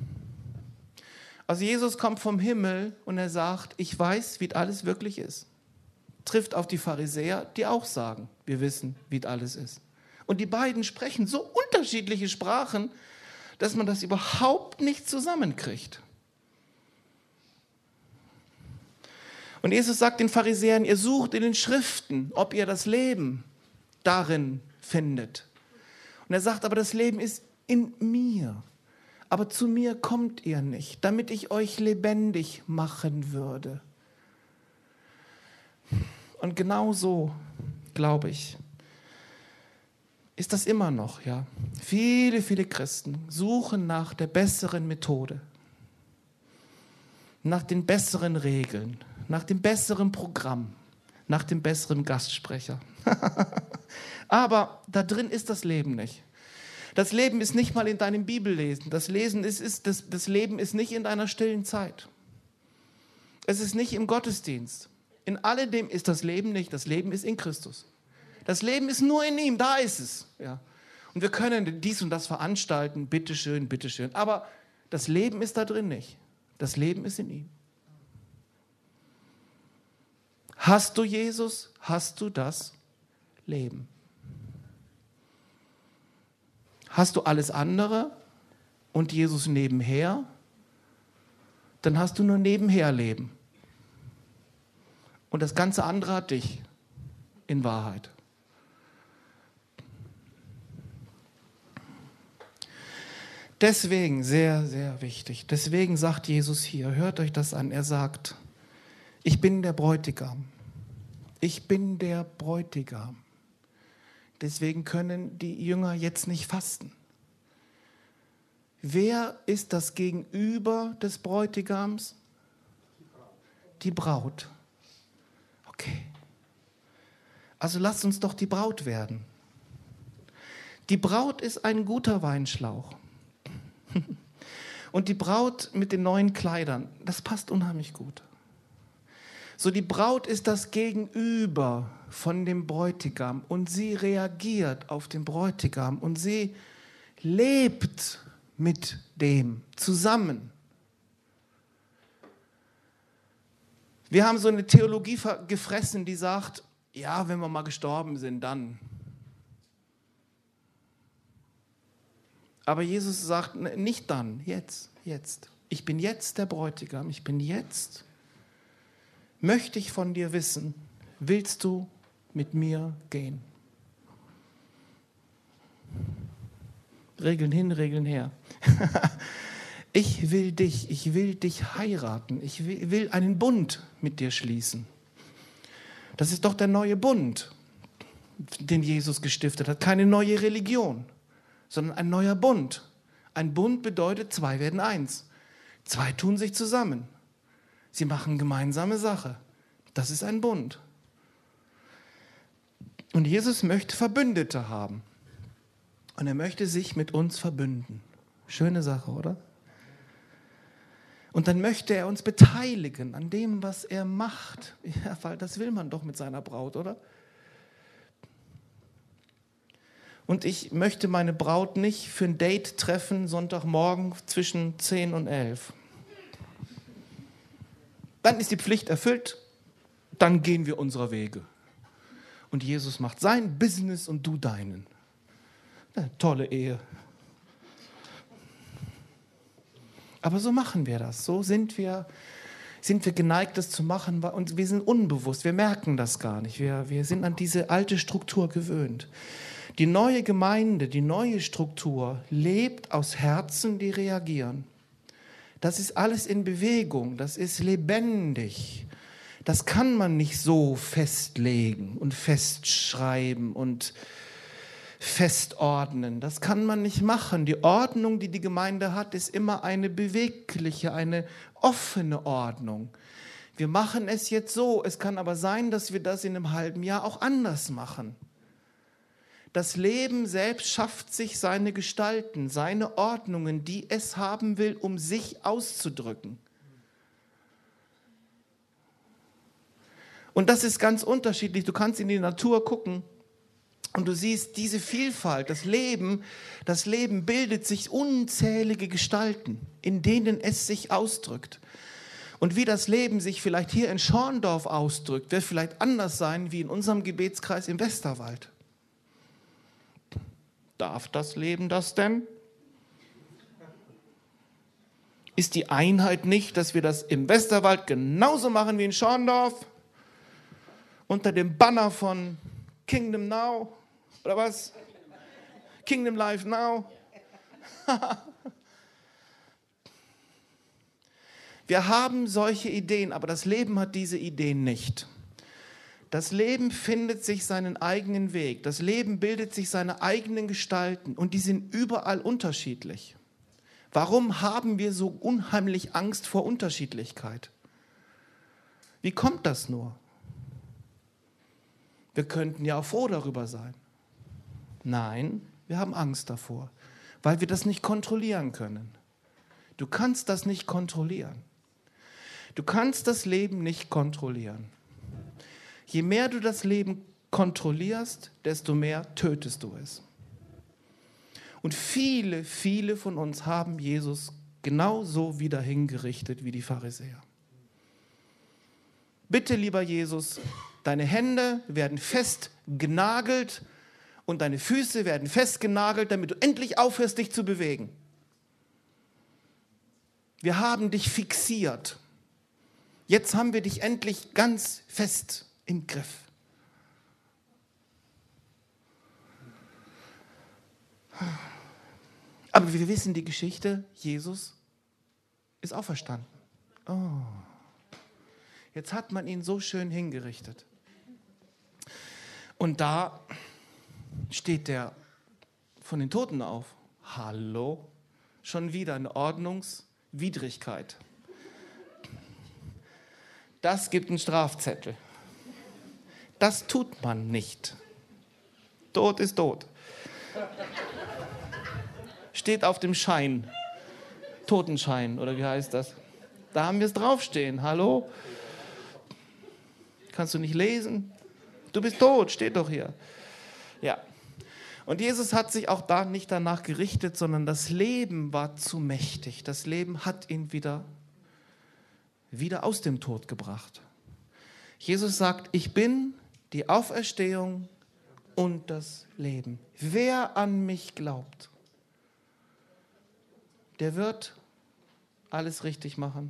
Also Jesus kommt vom Himmel und er sagt, ich weiß, wie alles wirklich ist. Trifft auf die Pharisäer, die auch sagen, wir wissen, wie alles ist. Und die beiden sprechen so unterschiedliche Sprachen, dass man das überhaupt nicht zusammenkriegt. Und Jesus sagt den Pharisäern, ihr sucht in den Schriften, ob ihr das Leben darin findet. Und er sagt, aber das Leben ist in mir. aber zu mir kommt ihr nicht, damit ich euch lebendig machen würde. Und genau so, glaube ich, ist das immer noch, ja. Viele, viele Christen suchen nach der besseren Methode, nach den besseren Regeln, nach dem besseren Programm, nach dem besseren Gastsprecher. Aber da drin ist das Leben nicht. Das Leben ist nicht mal in deinem Bibellesen. Das Leben ist nicht in deiner stillen Zeit. Es ist nicht im Gottesdienst. In alledem ist das Leben nicht. Das Leben ist in Christus. Das Leben ist nur in ihm. Da ist es. Ja. Und wir können dies und das veranstalten. Bitteschön, bitteschön. Aber das Leben ist da drin nicht. Das Leben ist in ihm. Hast du Jesus, hast du das Leben. Hast du alles andere und Jesus nebenher, dann hast du nur nebenher Leben. Und das ganze andere hat dich in Wahrheit. Deswegen, sehr, sehr wichtig, deswegen sagt Jesus hier, hört euch das an, er sagt, ich bin der Bräutigam. Ich bin der Bräutigam. Deswegen können die Jünger jetzt nicht fasten. Wer ist das Gegenüber des Bräutigams? Die Braut. Okay. Also lasst uns doch die Braut werden. Die Braut ist ein guter Weinschlauch. Und die Braut mit den neuen Kleidern, das passt unheimlich gut. So, die Braut ist das Gegenüber von dem Bräutigam und sie reagiert auf den Bräutigam und sie lebt mit dem zusammen. Wir haben so eine Theologie gefressen, die sagt, ja, wenn wir mal gestorben sind, dann. Aber Jesus sagt, nicht dann, jetzt. Ich bin jetzt der Bräutigam, ich bin jetzt. Möchte ich von dir wissen, willst du mit mir gehen? Regeln hin, Regeln her. Ich will dich heiraten, ich will einen Bund mit dir schließen. Das ist doch der neue Bund, den Jesus gestiftet hat. Keine neue Religion, sondern ein neuer Bund. Ein Bund bedeutet, zwei werden eins. Zwei tun sich zusammen. Sie machen gemeinsame Sache. Das ist ein Bund. Und Jesus möchte Verbündete haben. Und er möchte sich mit uns verbünden. Schöne Sache, oder? Und dann möchte er uns beteiligen an dem, was er macht. Ja, weil das will man doch mit seiner Braut, oder? Und ich möchte meine Braut nicht für ein Date treffen, Sonntagmorgen zwischen 10 und 11. Dann ist die Pflicht erfüllt, dann gehen wir unserer Wege. Und Jesus macht sein Business und du deinen. Eine tolle Ehe. Aber so machen wir das. So sind wir geneigt, das zu machen. Und wir sind unbewusst. Wir merken das gar nicht. Wir sind an diese alte Struktur gewöhnt. Die neue Gemeinde, die neue Struktur lebt aus Herzen, die reagieren. Das ist alles in Bewegung. Das ist lebendig. Das kann man nicht so festlegen und festschreiben und festordnen. Das kann man nicht machen. Die Ordnung, die die Gemeinde hat, ist immer eine bewegliche, eine offene Ordnung. Wir machen es jetzt so. Es kann aber sein, dass wir das in einem halben Jahr auch anders machen. Das Leben selbst schafft sich seine Gestalten, seine Ordnungen, die es haben will, um sich auszudrücken. Und das ist ganz unterschiedlich. Du kannst in die Natur gucken und du siehst diese Vielfalt. Das Leben bildet sich unzählige Gestalten, in denen es sich ausdrückt. Und wie das Leben sich vielleicht hier in Schorndorf ausdrückt, wird vielleicht anders sein wie in unserem Gebetskreis im Westerwald. Darf das Leben das denn? Ist die Einheit nicht, dass wir das im Westerwald genauso machen wie in Schorndorf? Unter dem Banner von Kingdom Now, oder was? Kingdom Life Now. Wir haben solche Ideen, aber das Leben hat diese Ideen nicht. Das Leben findet sich seinen eigenen Weg. Das Leben bildet sich seine eigenen Gestalten und die sind überall unterschiedlich. Warum haben wir so unheimlich Angst vor Unterschiedlichkeit? Wie kommt das nur? Wir könnten ja auch froh darüber sein. Nein, wir haben Angst davor, weil wir das nicht kontrollieren können. Du kannst das nicht kontrollieren. Du kannst das Leben nicht kontrollieren. Je mehr du das Leben kontrollierst, desto mehr tötest du es. Und viele, viele von uns haben Jesus genauso wieder hingerichtet wie die Pharisäer. Bitte, lieber Jesus, deine Hände werden festgenagelt und deine Füße werden festgenagelt, damit du endlich aufhörst, dich zu bewegen. Wir haben dich fixiert. Jetzt haben wir dich endlich ganz fest im Griff. Aber wir wissen die Geschichte, Jesus ist auferstanden. Oh. Jetzt hat man ihn so schön hingerichtet. Und da steht der von den Toten auf. Hallo? Schon wieder eine Ordnungswidrigkeit. Das gibt einen Strafzettel. Das tut man nicht. Tod ist tot. Steht auf dem Schein. Totenschein, oder wie heißt das? Da haben wir es draufstehen. Hallo? Kannst du nicht lesen? Du bist tot, steht doch hier. Ja. Und Jesus hat sich auch da nicht danach gerichtet, sondern das Leben war zu mächtig. Das Leben hat ihn wieder aus dem Tod gebracht. Jesus sagt, ich bin die Auferstehung und das Leben. Wer an mich glaubt, der wird alles richtig machen.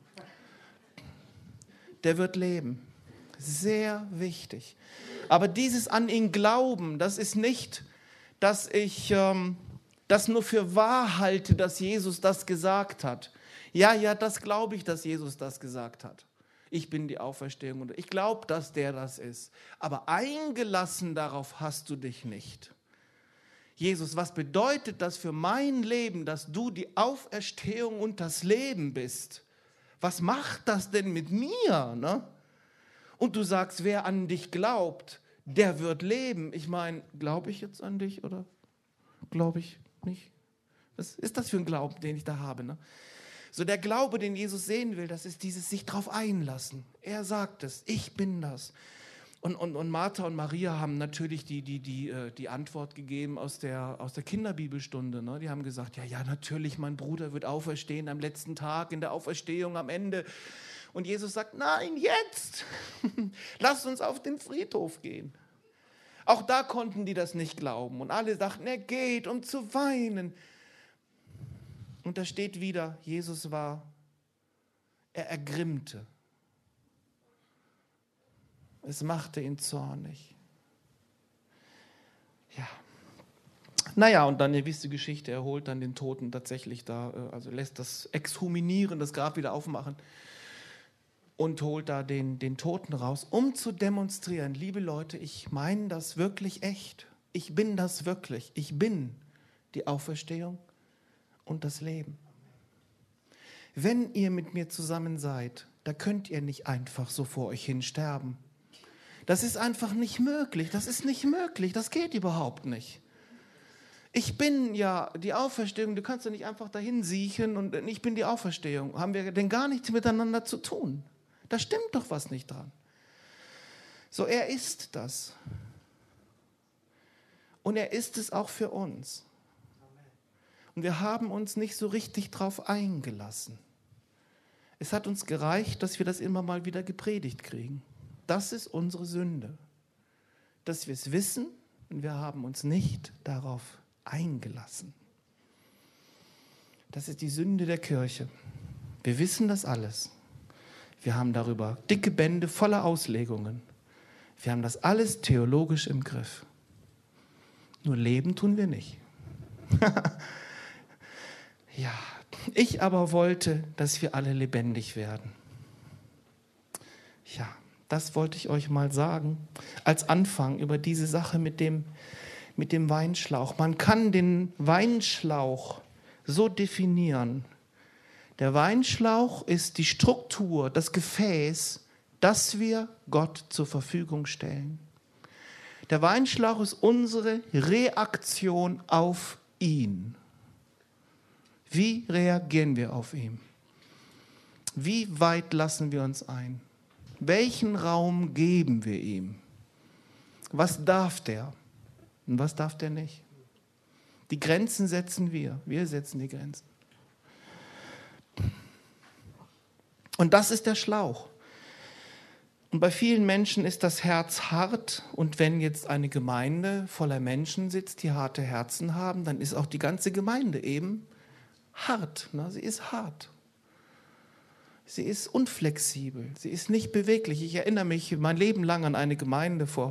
Der wird leben. Sehr wichtig. Aber dieses an ihn glauben, das ist nicht, dass ich das nur für wahr halte, dass Jesus das gesagt hat. Ja, das glaube ich, dass Jesus das gesagt hat. Ich bin die Auferstehung und ich glaube, dass der das ist. Aber eingelassen darauf hast du dich nicht. Jesus, was bedeutet das für mein Leben, dass du die Auferstehung und das Leben bist? Was macht das denn mit mir? Ne? Und du sagst, wer an dich glaubt, der wird leben. Ich meine, glaube ich jetzt an dich oder glaube ich nicht? Was ist das für ein Glauben, den ich da habe? Ne? So der Glaube, den Jesus sehen will, das ist dieses sich drauf einlassen. Er sagt es, ich bin das. Und Martha und Maria haben natürlich die Antwort gegeben aus der Kinderbibelstunde. Ne? Die haben gesagt, ja, natürlich, mein Bruder wird auferstehen am letzten Tag, in der Auferstehung am Ende. Und Jesus sagt, nein, jetzt, lasst uns auf den Friedhof gehen. Auch da konnten die das nicht glauben. Und alle dachten, er geht, um zu weinen. Und da steht wieder, er ergrimmte. Es machte ihn zornig. Ja. Naja, und dann, ihr wisst die Geschichte, er holt dann den Toten tatsächlich da, also lässt das exhuminieren, das Grab wieder aufmachen und holt da den Toten raus, um zu demonstrieren, liebe Leute, ich meine das wirklich echt. Ich bin das wirklich. Ich bin die Auferstehung und das Leben. Wenn ihr mit mir zusammen seid, da könnt ihr nicht einfach so vor euch hin sterben. Das ist einfach nicht möglich. Das ist nicht möglich. Das geht überhaupt nicht. Ich bin ja die Auferstehung. Du kannst ja nicht einfach dahin siechen und ich bin die Auferstehung. Haben wir denn gar nichts miteinander zu tun? Da stimmt doch was nicht dran. So, er ist das. Und er ist es auch für uns. Und wir haben uns nicht so richtig drauf eingelassen. Es hat uns gereicht, dass wir das immer mal wieder gepredigt kriegen. Das ist unsere Sünde, dass wir es wissen und wir haben uns nicht darauf eingelassen. Das ist die Sünde der Kirche. Wir wissen das alles. Wir haben darüber dicke Bände voller Auslegungen. Wir haben das alles theologisch im Griff. Nur leben tun wir nicht. Ja, Ich aber wollte, dass wir alle lebendig werden. Ja, das wollte ich euch mal sagen, als Anfang über diese Sache mit dem Weinschlauch. Man kann den Weinschlauch so definieren. Der Weinschlauch ist die Struktur, das Gefäß, das wir Gott zur Verfügung stellen. Der Weinschlauch ist unsere Reaktion auf ihn. Wie reagieren wir auf ihn? Wie weit lassen wir uns ein? Welchen Raum geben wir ihm? Was darf der und was darf der nicht? Die Grenzen setzen wir. Wir setzen die Grenzen. Und das ist der Schlauch. Und bei vielen Menschen ist das Herz hart. Und wenn jetzt eine Gemeinde voller Menschen sitzt, die harte Herzen haben, dann ist auch die ganze Gemeinde eben hart. Sie ist hart. Sie ist unflexibel. Sie ist nicht beweglich. Ich erinnere mich mein Leben lang an eine Gemeinde vor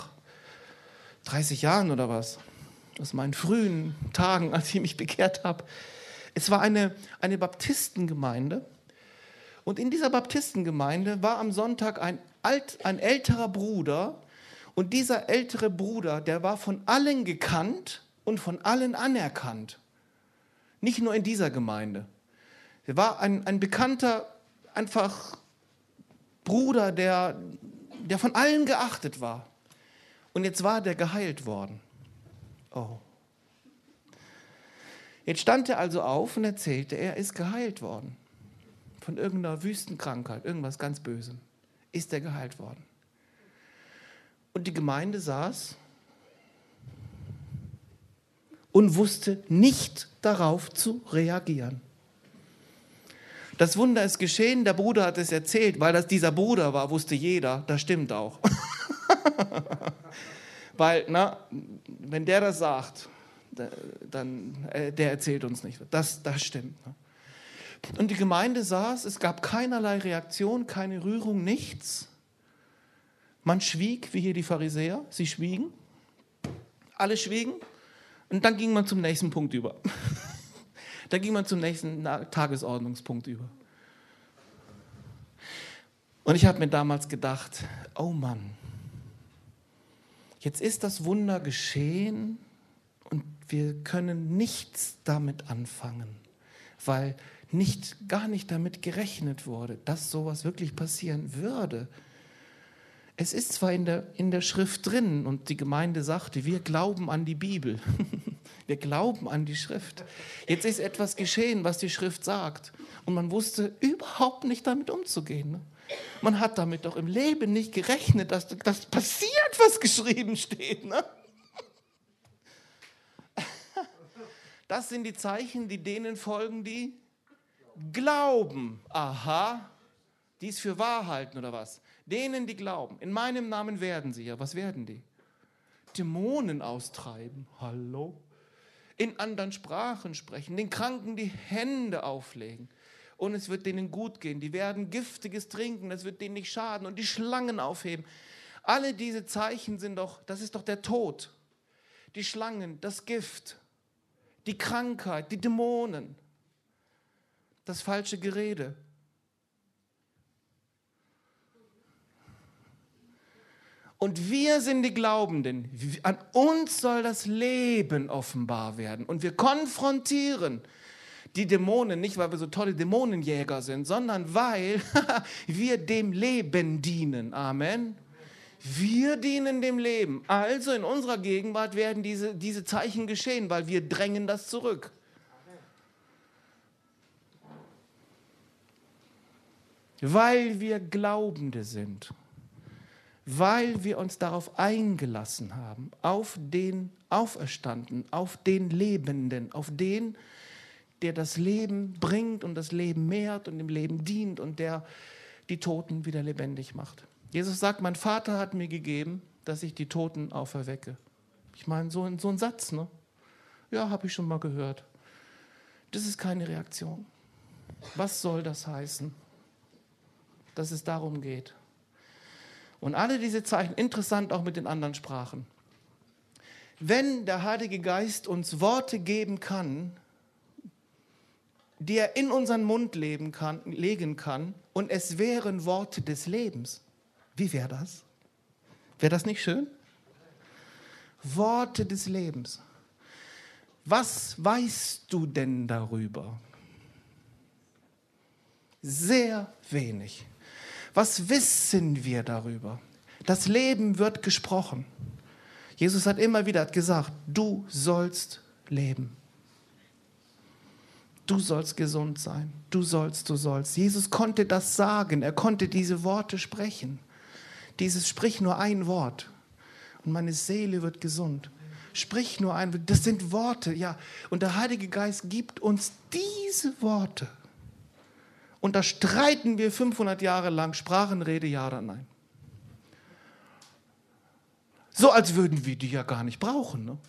30 Jahren oder was. Aus meinen frühen Tagen, als ich mich bekehrt habe. Es war eine Baptistengemeinde. Und in dieser Baptistengemeinde war am Sonntag ein älterer Bruder. Und dieser ältere Bruder, der war von allen gekannt und von allen anerkannt. Nicht nur in dieser Gemeinde. Er war ein bekannter, einfach Bruder, der von allen geachtet war. Und jetzt war der geheilt worden. Oh. Jetzt stand er also auf und erzählte, er ist geheilt worden. Von irgendeiner Wüstenkrankheit, irgendwas ganz Bösem, ist er geheilt worden. Und die Gemeinde saß und wusste nicht darauf zu reagieren. Das Wunder ist geschehen, der Bruder hat es erzählt, weil das dieser Bruder war, wusste jeder, das stimmt auch. Weil, wenn der das sagt, dann der erzählt uns nicht. Das stimmt. Und die Gemeinde saß, es gab keinerlei Reaktion, keine Rührung, nichts. Man schwieg, wie hier die Pharisäer, sie schwiegen. Alle schwiegen und dann ging man zum nächsten Punkt über. Dann ging man zum nächsten Tagesordnungspunkt über. Und ich habe mir damals gedacht, oh Mann, jetzt ist das Wunder geschehen und wir können nichts damit anfangen, weil gar nicht damit gerechnet wurde, dass sowas wirklich passieren würde. Es ist zwar in der Schrift drin und die Gemeinde sagte, wir glauben an die Bibel. Wir glauben an die Schrift. Jetzt ist etwas geschehen, was die Schrift sagt. Und man wusste überhaupt nicht damit umzugehen. Ne? Man hat damit doch im Leben nicht gerechnet, dass das passiert, was geschrieben steht. Ne? Das sind die Zeichen, die denen folgen, die glauben. Aha, die es für wahr halten oder was? Denen, die glauben. In meinem Namen werden sie. Ja, was werden die? Dämonen austreiben. Hallo? In anderen Sprachen sprechen, den Kranken die Hände auflegen. Und es wird denen gut gehen. Die werden Giftiges trinken, das wird denen nicht schaden. Und die Schlangen aufheben. Alle diese Zeichen das ist doch der Tod. Die Schlangen, das Gift, die Krankheit, die Dämonen, das falsche Gerede. Und wir sind die Glaubenden. An uns soll das Leben offenbar werden. Und wir konfrontieren die Dämonen, nicht weil wir so tolle Dämonenjäger sind, sondern weil wir dem Leben dienen. Amen. Wir dienen dem Leben. Also in unserer Gegenwart werden diese Zeichen geschehen, weil wir drängen das zurück. Weil wir Glaubende sind. Weil wir uns darauf eingelassen haben, auf den Auferstandenen, auf den Lebenden, auf den, der das Leben bringt und das Leben mehrt und dem Leben dient und der die Toten wieder lebendig macht. Jesus sagt, mein Vater hat mir gegeben, dass ich die Toten auferwecke. Ich meine, so ein Satz, ne? Ja, habe ich schon mal gehört. Das ist keine Reaktion. Was soll das heißen? Dass es darum geht. Und alle diese Zeichen, interessant auch mit den anderen Sprachen. Wenn der Heilige Geist uns Worte geben kann, die er in unseren Mund legen kann und es wären Worte des Lebens. Wie wäre das? Wäre das nicht schön? Worte des Lebens. Was weißt du denn darüber? Sehr wenig. Was wissen wir darüber? Das Leben wird gesprochen. Jesus hat immer wieder gesagt, du sollst leben. Du sollst gesund sein. Du sollst. Jesus konnte das sagen. Er konnte diese Worte sprechen. Dieses sprich nur ein Wort und meine Seele wird gesund. Sprich nur ein Wort. Das sind Worte, ja. Und der Heilige Geist gibt uns diese Worte. Und da streiten wir 500 Jahre lang, Sprachenrede, ja oder nein. So als würden wir die ja gar nicht brauchen. Ne?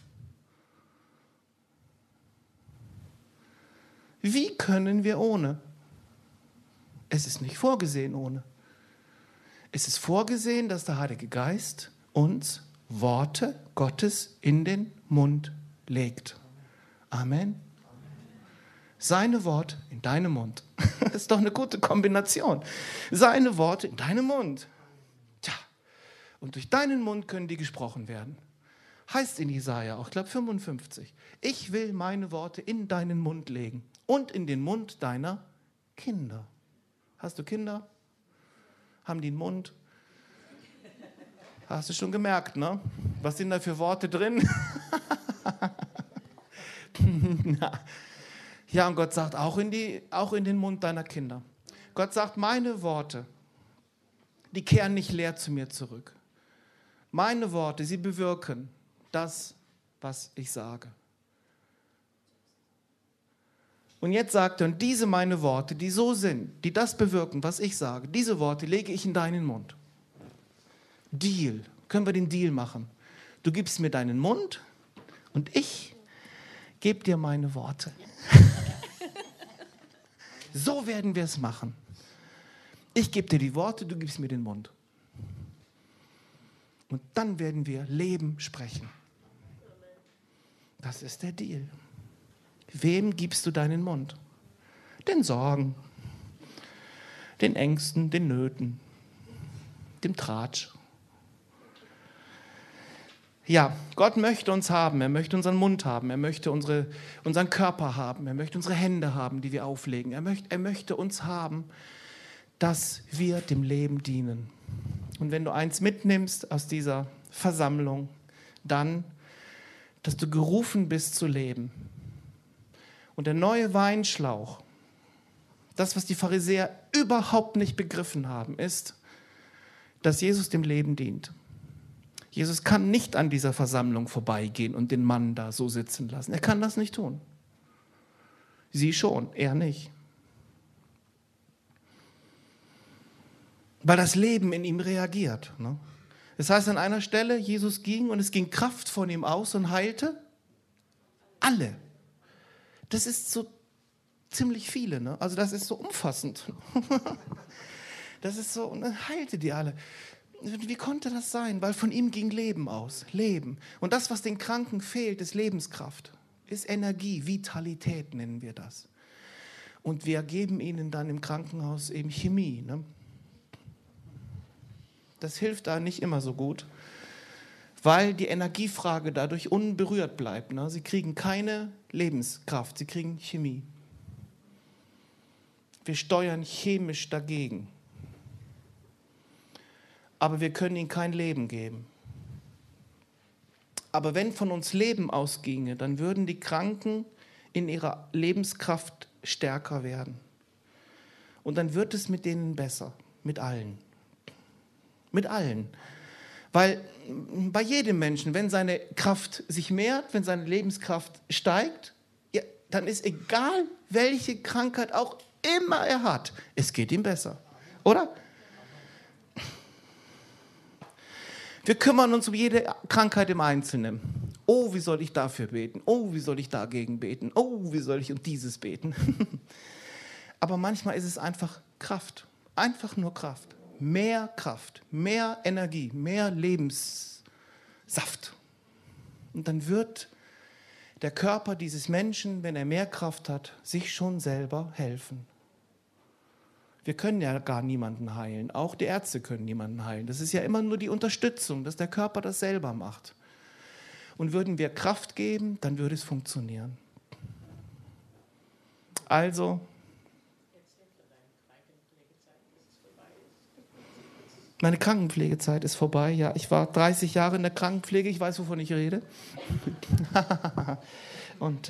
Wie können wir ohne? Es ist nicht vorgesehen ohne. Es ist vorgesehen, dass der Heilige Geist uns Worte Gottes in den Mund legt. Amen. Seine Worte in deinem Mund. Das ist doch eine gute Kombination. Seine Worte in deinem Mund. Tja, und durch deinen Mund können die gesprochen werden. Heißt in Jesaja auch, ich glaube 55. Ich will meine Worte in deinen Mund legen und in den Mund deiner Kinder. Hast du Kinder? Haben die einen Mund? Hast du schon gemerkt, ne? Was sind da für Worte drin? Ja, und Gott sagt auch in den Mund deiner Kinder. Gott sagt, meine Worte, die kehren nicht leer zu mir zurück. Meine Worte, sie bewirken das, was ich sage. Und jetzt sagt er, und diese meine Worte, die so sind, die das bewirken, was ich sage, diese Worte lege ich in deinen Mund. Deal. Können wir den Deal machen? Du gibst mir deinen Mund und ich gebe dir meine Worte. So werden wir es machen. Ich gebe dir die Worte, du gibst mir den Mund. Und dann werden wir Leben sprechen. Das ist der Deal. Wem gibst du deinen Mund? Den Sorgen, den Ängsten, den Nöten, dem Tratsch. Ja, Gott möchte uns haben, er möchte unseren Mund haben, er möchte unseren Körper haben, er möchte unsere Hände haben, die wir auflegen. Er möchte uns haben, dass wir dem Leben dienen. Und wenn du eins mitnimmst aus dieser Versammlung, dann, dass du gerufen bist zu leben. Und der neue Weinschlauch, das, was die Pharisäer überhaupt nicht begriffen haben, ist, dass Jesus dem Leben dient. Jesus kann nicht an dieser Versammlung vorbeigehen und den Mann da so sitzen lassen. Er kann das nicht tun. Sie schon, er nicht. Weil das Leben in ihm reagiert. Ne? Das heißt an einer Stelle, Jesus ging und es ging Kraft von ihm aus und heilte alle. Das ist so ziemlich viele. Ne? Also das ist so umfassend. Das ist so, und dann heilte die alle. Wie konnte das sein? Weil von ihm ging Leben aus. Leben. Und das, was den Kranken fehlt, ist Lebenskraft. Ist Energie, Vitalität nennen wir das. Und wir geben ihnen dann im Krankenhaus eben Chemie. Ne? Das hilft da nicht immer so gut, weil die Energiefrage dadurch unberührt bleibt. Ne? Sie kriegen keine Lebenskraft, sie kriegen Chemie. Wir steuern chemisch dagegen. Aber wir können ihnen kein Leben geben. Aber wenn von uns Leben ausginge, dann würden die Kranken in ihrer Lebenskraft stärker werden. Und dann wird es mit denen besser, mit allen. Mit allen. Weil bei jedem Menschen, wenn seine Kraft sich mehrt, wenn seine Lebenskraft steigt, ja, dann ist egal, welche Krankheit auch immer er hat, es geht ihm besser. Oder? Wir kümmern uns um jede Krankheit im Einzelnen. Oh, wie soll ich dafür beten? Oh, wie soll ich dagegen beten? Oh, wie soll ich um dieses beten? Aber manchmal ist es einfach Kraft. Einfach nur Kraft. Mehr Kraft, mehr Energie, mehr Lebenssaft. Und dann wird der Körper dieses Menschen, wenn er mehr Kraft hat, sich schon selber helfen. Wir können ja gar niemanden heilen. Auch die Ärzte können niemanden heilen. Das ist ja immer nur die Unterstützung, dass der Körper das selber macht. Und würden wir Kraft geben, dann würde es funktionieren. Also, meine Krankenpflegezeit ist vorbei. Ja, ich war 30 Jahre in der Krankenpflege. Ich weiß, wovon ich rede. Und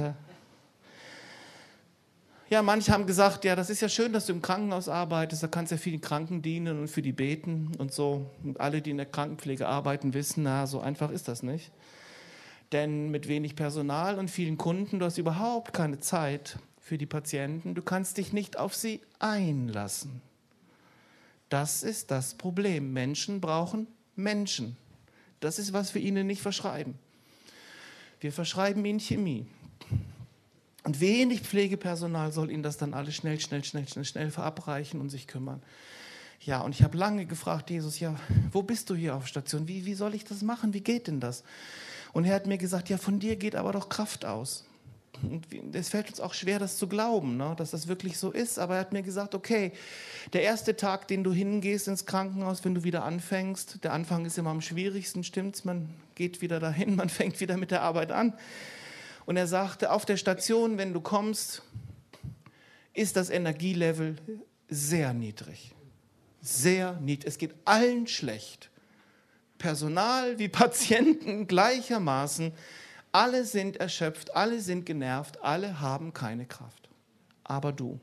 ja, manche haben gesagt, ja, das ist ja schön, dass du im Krankenhaus arbeitest. Da kannst du ja für die Kranken dienen und für die beten und so. Und alle, die in der Krankenpflege arbeiten, wissen, na, so einfach ist das nicht. Denn mit wenig Personal und vielen Kunden, du hast überhaupt keine Zeit für die Patienten. Du kannst dich nicht auf sie einlassen. Das ist das Problem. Menschen brauchen Menschen. Das ist, was wir ihnen nicht verschreiben. Wir verschreiben ihnen Chemie. Und wenig Pflegepersonal soll ihnen das dann alles schnell verabreichen und sich kümmern. Ja, und ich habe lange gefragt, Jesus, ja, wo bist du hier auf Station? Wie soll ich das machen? Wie geht denn das? Und er hat mir gesagt, ja, von dir geht aber doch Kraft aus. Und es fällt uns auch schwer, das zu glauben, ne, dass das wirklich so ist. Aber er hat mir gesagt, okay, der erste Tag, den du hingehst ins Krankenhaus, wenn du wieder anfängst, der Anfang ist immer am schwierigsten, stimmt's? Man geht wieder dahin, man fängt wieder mit der Arbeit an. Und er sagte, auf der Station, wenn du kommst, ist das Energielevel sehr niedrig. Sehr niedrig. Es geht allen schlecht. Personal wie Patienten gleichermaßen. Alle sind erschöpft, alle sind genervt, alle haben keine Kraft. Aber du.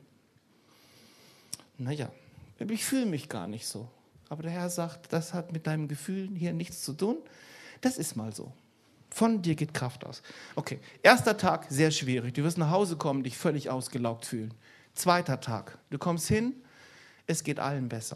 Naja, ich fühle mich gar nicht so. Aber der Herr sagt, das hat mit deinem Gefühl hier nichts zu tun. Das ist mal so. Von dir geht Kraft aus. Okay, erster Tag, sehr schwierig. Du wirst nach Hause kommen, dich völlig ausgelaugt fühlen. Zweiter Tag, du kommst hin, es geht allen besser.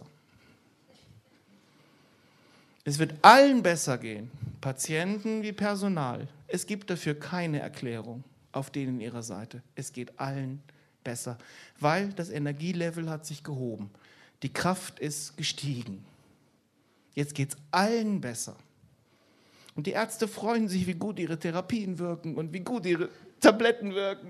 Es wird allen besser gehen, Patienten wie Personal. Es gibt dafür keine Erklärung auf denen ihrer Seite. Es geht allen besser, weil das Energielevel hat sich gehoben. Die Kraft ist gestiegen. Jetzt geht es allen besser. Und die Ärzte freuen sich, wie gut ihre Therapien wirken und wie gut ihre Tabletten wirken.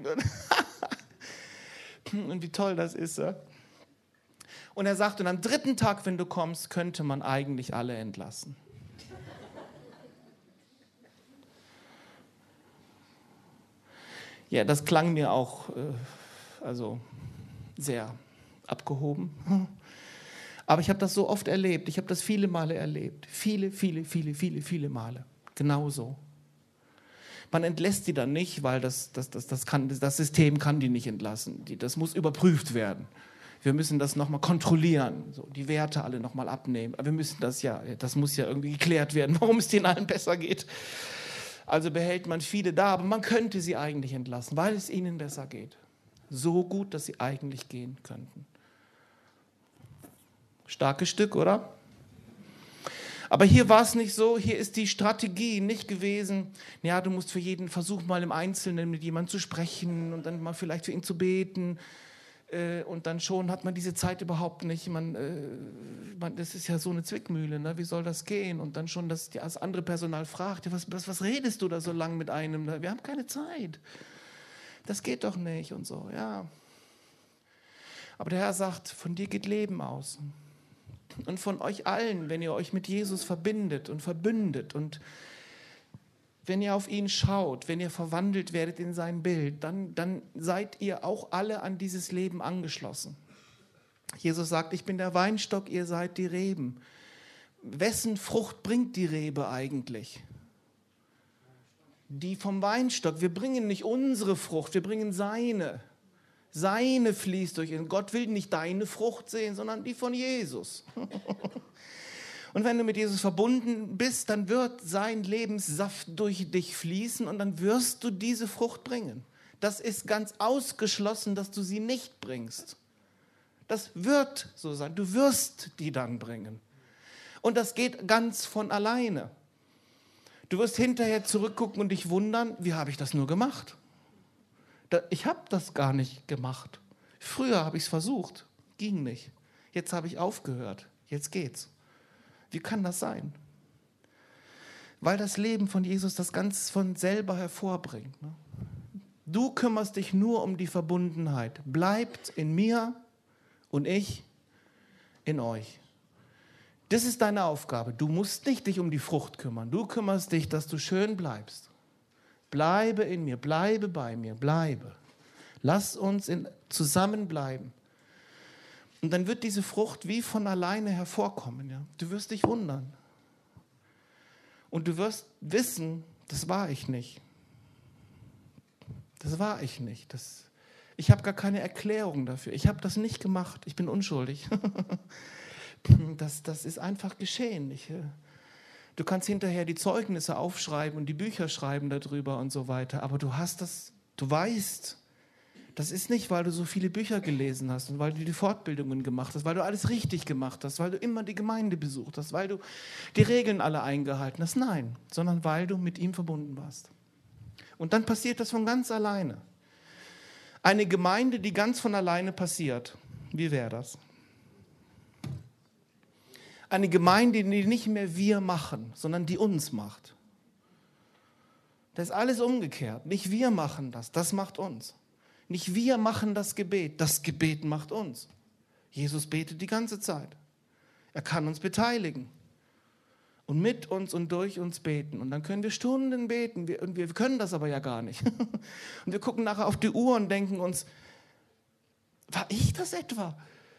Und wie toll das ist. Ja? Und er sagt, und am dritten Tag, wenn du kommst, könnte man eigentlich alle entlassen. Ja, das klang mir auch sehr abgehoben. Aber ich habe das so oft erlebt. Ich habe das viele Male erlebt. Viele Male. Genauso. Man entlässt die dann nicht, weil das System kann die nicht entlassen. Das muss überprüft werden. Wir müssen das nochmal kontrollieren, so, die Werte alle nochmal abnehmen. Aber das muss ja irgendwie geklärt werden, warum es denen allen besser geht. Also behält man viele da, aber man könnte sie eigentlich entlassen, weil es ihnen besser geht. So gut, dass sie eigentlich gehen könnten. Starkes Stück, oder? Aber hier war es nicht so, hier ist die Strategie nicht gewesen, ja, du musst für jeden Versuch mal im Einzelnen mit jemandem zu sprechen und dann mal vielleicht für ihn zu beten. Und dann schon hat man diese Zeit überhaupt nicht. Das ist ja so eine Zwickmühle, ne? Wie soll das gehen? Und dann schon das andere Personal fragt, ja, was redest du da so lang mit einem? Wir haben keine Zeit. Das geht doch nicht und so, ja. Aber der Herr sagt, von dir geht Leben aus. Und von euch allen, wenn ihr euch mit Jesus verbindet und verbündet und wenn ihr auf ihn schaut, wenn ihr verwandelt werdet in sein Bild, dann seid ihr auch alle an dieses Leben angeschlossen. Jesus sagt, ich bin der Weinstock, ihr seid die Reben. Wessen Frucht bringt die Rebe eigentlich? Die vom Weinstock. Wir bringen nicht unsere Frucht, wir bringen seine. Seine fließt durch ihn. Gott will nicht deine Frucht sehen, sondern die von Jesus. Und wenn du mit Jesus verbunden bist, dann wird sein Lebenssaft durch dich fließen und dann wirst du diese Frucht bringen. Das ist ganz ausgeschlossen, dass du sie nicht bringst. Das wird so sein. Du wirst die dann bringen. Und das geht ganz von alleine. Du wirst hinterher zurückgucken und dich wundern, wie habe ich das nur gemacht? Ich habe das gar nicht gemacht. Früher habe ich es versucht, ging nicht. Jetzt habe ich aufgehört, jetzt geht's. Wie kann das sein? Weil das Leben von Jesus das ganz von selber hervorbringt. Ne? Du kümmerst dich nur um die Verbundenheit. Bleibt in mir und ich in euch. Das ist deine Aufgabe. Du musst nicht dich um die Frucht kümmern. Du kümmerst dich, dass du schön bleibst. Bleibe in mir, bleibe bei mir, bleibe. Lass uns zusammenbleiben. Und dann wird diese Frucht wie von alleine hervorkommen. Ja? Du wirst dich wundern. Und du wirst wissen, das war ich nicht. Das war ich nicht. Ich habe gar keine Erklärung dafür. Ich habe das nicht gemacht. Ich bin unschuldig. Das ist einfach geschehen. Du kannst hinterher die Zeugnisse aufschreiben und die Bücher schreiben darüber und so weiter. Aber du weißt, das ist nicht, weil du so viele Bücher gelesen hast und weil du die Fortbildungen gemacht hast, weil du alles richtig gemacht hast, weil du immer die Gemeinde besucht hast, weil du die Regeln alle eingehalten hast. Nein, sondern weil du mit ihm verbunden warst. Und dann passiert das von ganz alleine. Eine Gemeinde, die ganz von alleine passiert. Wie wäre das? Eine Gemeinde, die nicht mehr wir machen, sondern die uns macht. Das ist alles umgekehrt. Nicht wir machen das macht uns. Nicht wir machen das Gebet macht uns. Jesus betet die ganze Zeit. Er kann uns beteiligen und mit uns und durch uns beten. Und dann können wir Stunden beten und wir können das aber ja gar nicht. Und wir gucken nachher auf die Uhr und denken uns, war ich das etwa?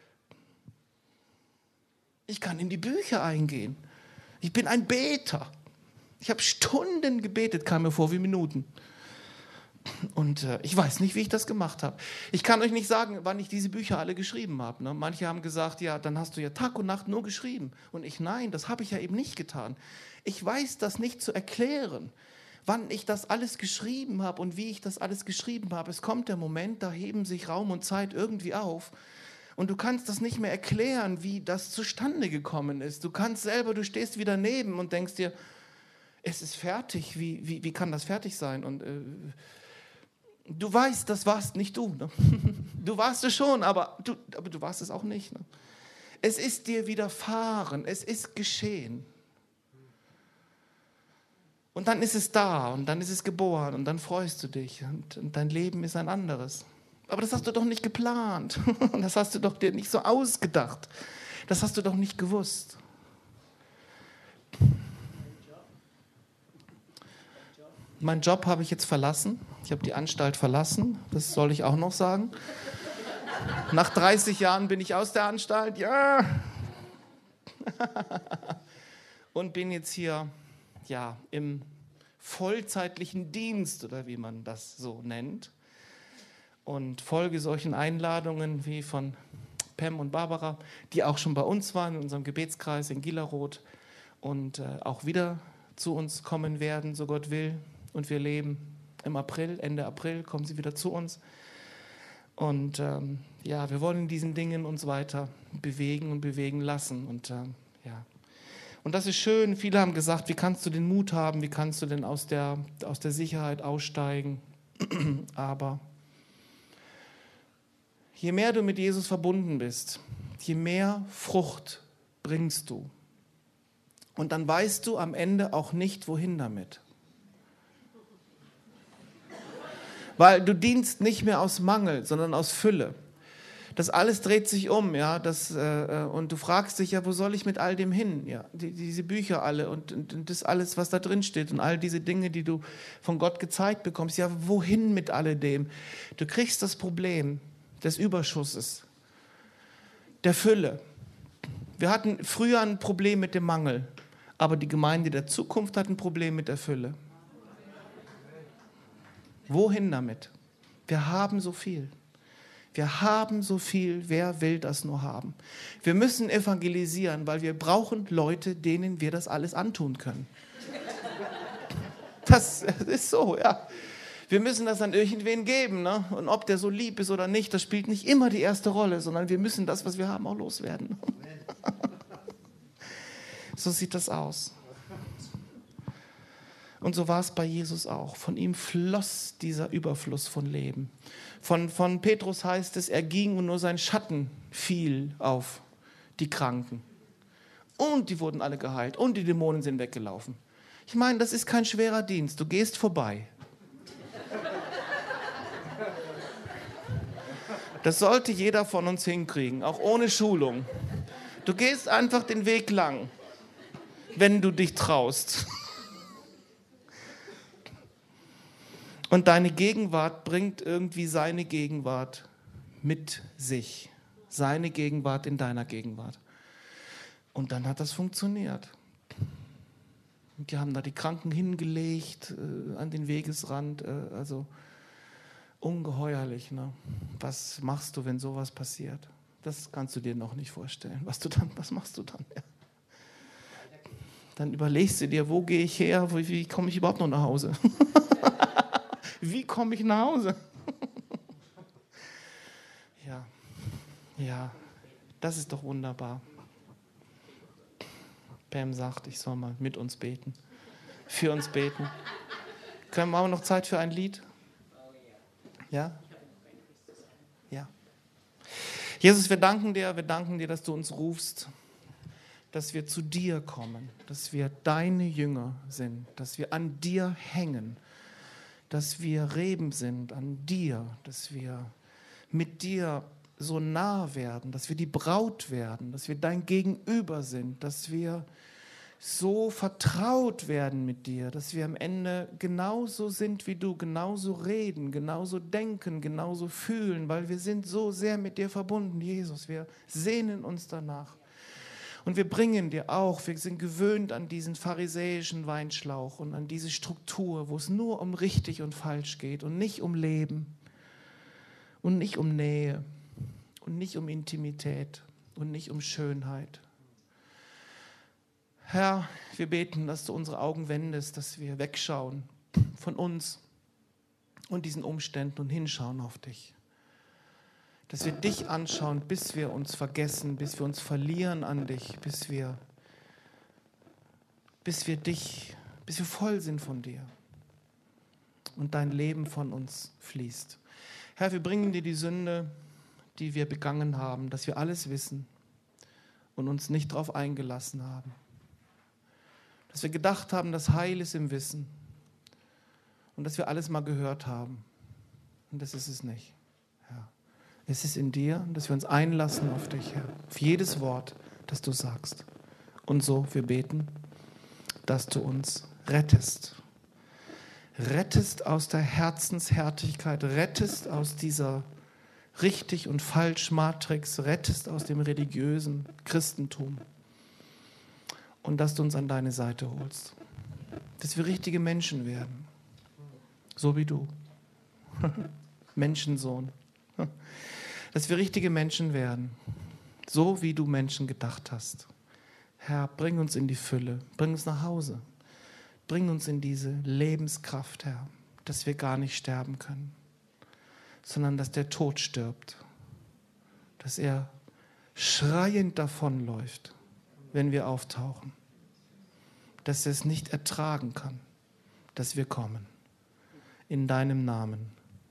Ich kann in die Bücher eingehen. Ich bin ein Beter. Ich habe Stunden gebetet, kam mir vor wie Minuten. Und ich weiß nicht, wie ich das gemacht habe. Ich kann euch nicht sagen, wann ich diese Bücher alle geschrieben habe. Ne? Manche haben gesagt, ja, dann hast du ja Tag und Nacht nur geschrieben. Und nein, das habe ich ja eben nicht getan. Ich weiß das nicht zu erklären, wann ich das alles geschrieben habe und wie ich das alles geschrieben habe. Es kommt der Moment, da heben sich Raum und Zeit irgendwie auf. Und du kannst das nicht mehr erklären, wie das zustande gekommen ist. Du stehst wieder neben und denkst dir, es ist fertig, wie kann das fertig sein? Und du weißt, das warst nicht du. Ne? Du warst es schon, aber du warst es auch nicht. Ne? Es ist dir widerfahren, es ist geschehen. Und dann ist es da und dann ist es geboren und dann freust du dich und dein Leben ist ein anderes. Aber das hast du doch nicht geplant. Das hast du doch dir nicht so ausgedacht. Das hast du doch nicht gewusst. Meinen Job habe ich jetzt verlassen. Ich habe die Anstalt verlassen. Das soll ich auch noch sagen. Nach 30 Jahren bin ich aus der Anstalt. Ja. Und bin jetzt hier im vollzeitlichen Dienst oder wie man das so nennt. Und folge solchen Einladungen wie von Pam und Barbara, die auch schon bei uns waren, in unserem Gebetskreis in Gielaroth und auch wieder zu uns kommen werden, so Gott will. Und wir leben im April, Ende April, kommen sie wieder zu uns. Und wir wollen in diesen Dingen uns weiter bewegen und bewegen lassen. Und Und das ist schön. Viele haben gesagt, wie kannst du den Mut haben, wie kannst du denn aus der Sicherheit aussteigen? Aber je mehr du mit Jesus verbunden bist, je mehr Frucht bringst du. Und dann weißt du am Ende auch nicht, wohin damit. Weil du dienst nicht mehr aus Mangel, sondern aus Fülle. Das alles dreht sich um, ja, und du fragst dich ja, wo soll ich mit all dem hin? Ja, diese Bücher alle und das alles, was da drin steht und all diese Dinge, die du von Gott gezeigt bekommst, ja, wohin mit alledem? Du kriegst das Problem des Überschusses, der Fülle. Wir hatten früher ein Problem mit dem Mangel, aber die Gemeinde der Zukunft hat ein Problem mit der Fülle. Wohin damit? Wir haben so viel. Wir haben so viel, wer will das nur haben? Wir müssen evangelisieren, weil wir brauchen Leute, denen wir das alles antun können. Das ist so, ja. Wir müssen das an irgendwen geben, ne? Und ob der so lieb ist oder nicht, das spielt nicht immer die erste Rolle, sondern wir müssen das, was wir haben, auch loswerden. So sieht das aus. Und so war es bei Jesus auch. Von ihm floss dieser Überfluss von Leben. Von Petrus heißt es, er ging und nur sein Schatten fiel auf die Kranken. Und die wurden alle geheilt und die Dämonen sind weggelaufen. Ich meine, das ist kein schwerer Dienst. Du gehst vorbei. Das sollte jeder von uns hinkriegen, auch ohne Schulung. Du gehst einfach den Weg lang, wenn du dich traust. Und deine Gegenwart bringt irgendwie seine Gegenwart mit sich. Seine Gegenwart in deiner Gegenwart. Und dann hat das funktioniert. Und die haben da die Kranken hingelegt an den Wegesrand. Also ungeheuerlich. Ne? Was machst du, wenn sowas passiert? Das kannst du dir noch nicht vorstellen. Was machst du dann? Ja. Dann überlegst du dir, wo gehe ich her? Wie komme ich überhaupt noch nach Hause? Wie komme ich nach Hause? Ja, das ist doch wunderbar. Pam sagt, ich soll mal mit uns beten. Für uns beten. Haben wir noch Zeit für ein Lied? Ja? Ja. Jesus, wir danken dir, dass du uns rufst, dass wir zu dir kommen, dass wir deine Jünger sind, dass wir an dir hängen, dass wir Reben sind an dir, dass wir mit dir so nah werden, dass wir die Braut werden, dass wir dein Gegenüber sind, dass wir so vertraut werden mit dir, dass wir am Ende genauso sind wie du, genauso reden, genauso denken, genauso fühlen, weil wir sind so sehr mit dir verbunden, Jesus. Wir sehnen uns danach. Und wir bringen dir auch, wir sind gewöhnt an diesen pharisäischen Weinschlauch und an diese Struktur, wo es nur um richtig und falsch geht und nicht um Leben und nicht um Nähe und nicht um Intimität und nicht um Schönheit. Herr, wir beten, dass du unsere Augen wendest, dass wir wegschauen von uns und diesen Umständen und hinschauen auf dich. Dass wir dich anschauen, bis wir uns vergessen, bis wir uns verlieren an dich, bis wir voll sind von dir und dein Leben von uns fließt. Herr, wir bringen dir die Sünde, die wir begangen haben, dass wir alles wissen und uns nicht darauf eingelassen haben. Dass wir gedacht haben, das Heil ist im Wissen und dass wir alles mal gehört haben. Und das ist es nicht. Ja. Es ist in dir, dass wir uns einlassen auf dich, Herr, auf jedes Wort, das du sagst. Und so, wir beten, dass du uns rettest. Rettest aus der Herzenshärtigkeit, rettest aus dieser richtig und falsch Matrix, rettest aus dem religiösen Christentum. Und dass du uns an deine Seite holst. Dass wir richtige Menschen werden. So wie du. Menschensohn. Dass wir richtige Menschen werden. So wie du Menschen gedacht hast. Herr, bring uns in die Fülle. Bring uns nach Hause. Bring uns in diese Lebenskraft, Herr. Dass wir gar nicht sterben können. Sondern dass der Tod stirbt. Dass er schreiend davonläuft, wenn wir auftauchen. Dass er es nicht ertragen kann, dass wir kommen. In deinem Namen.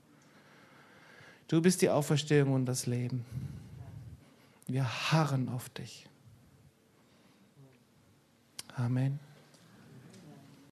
Du bist die Auferstehung und das Leben. Wir harren auf dich. Amen.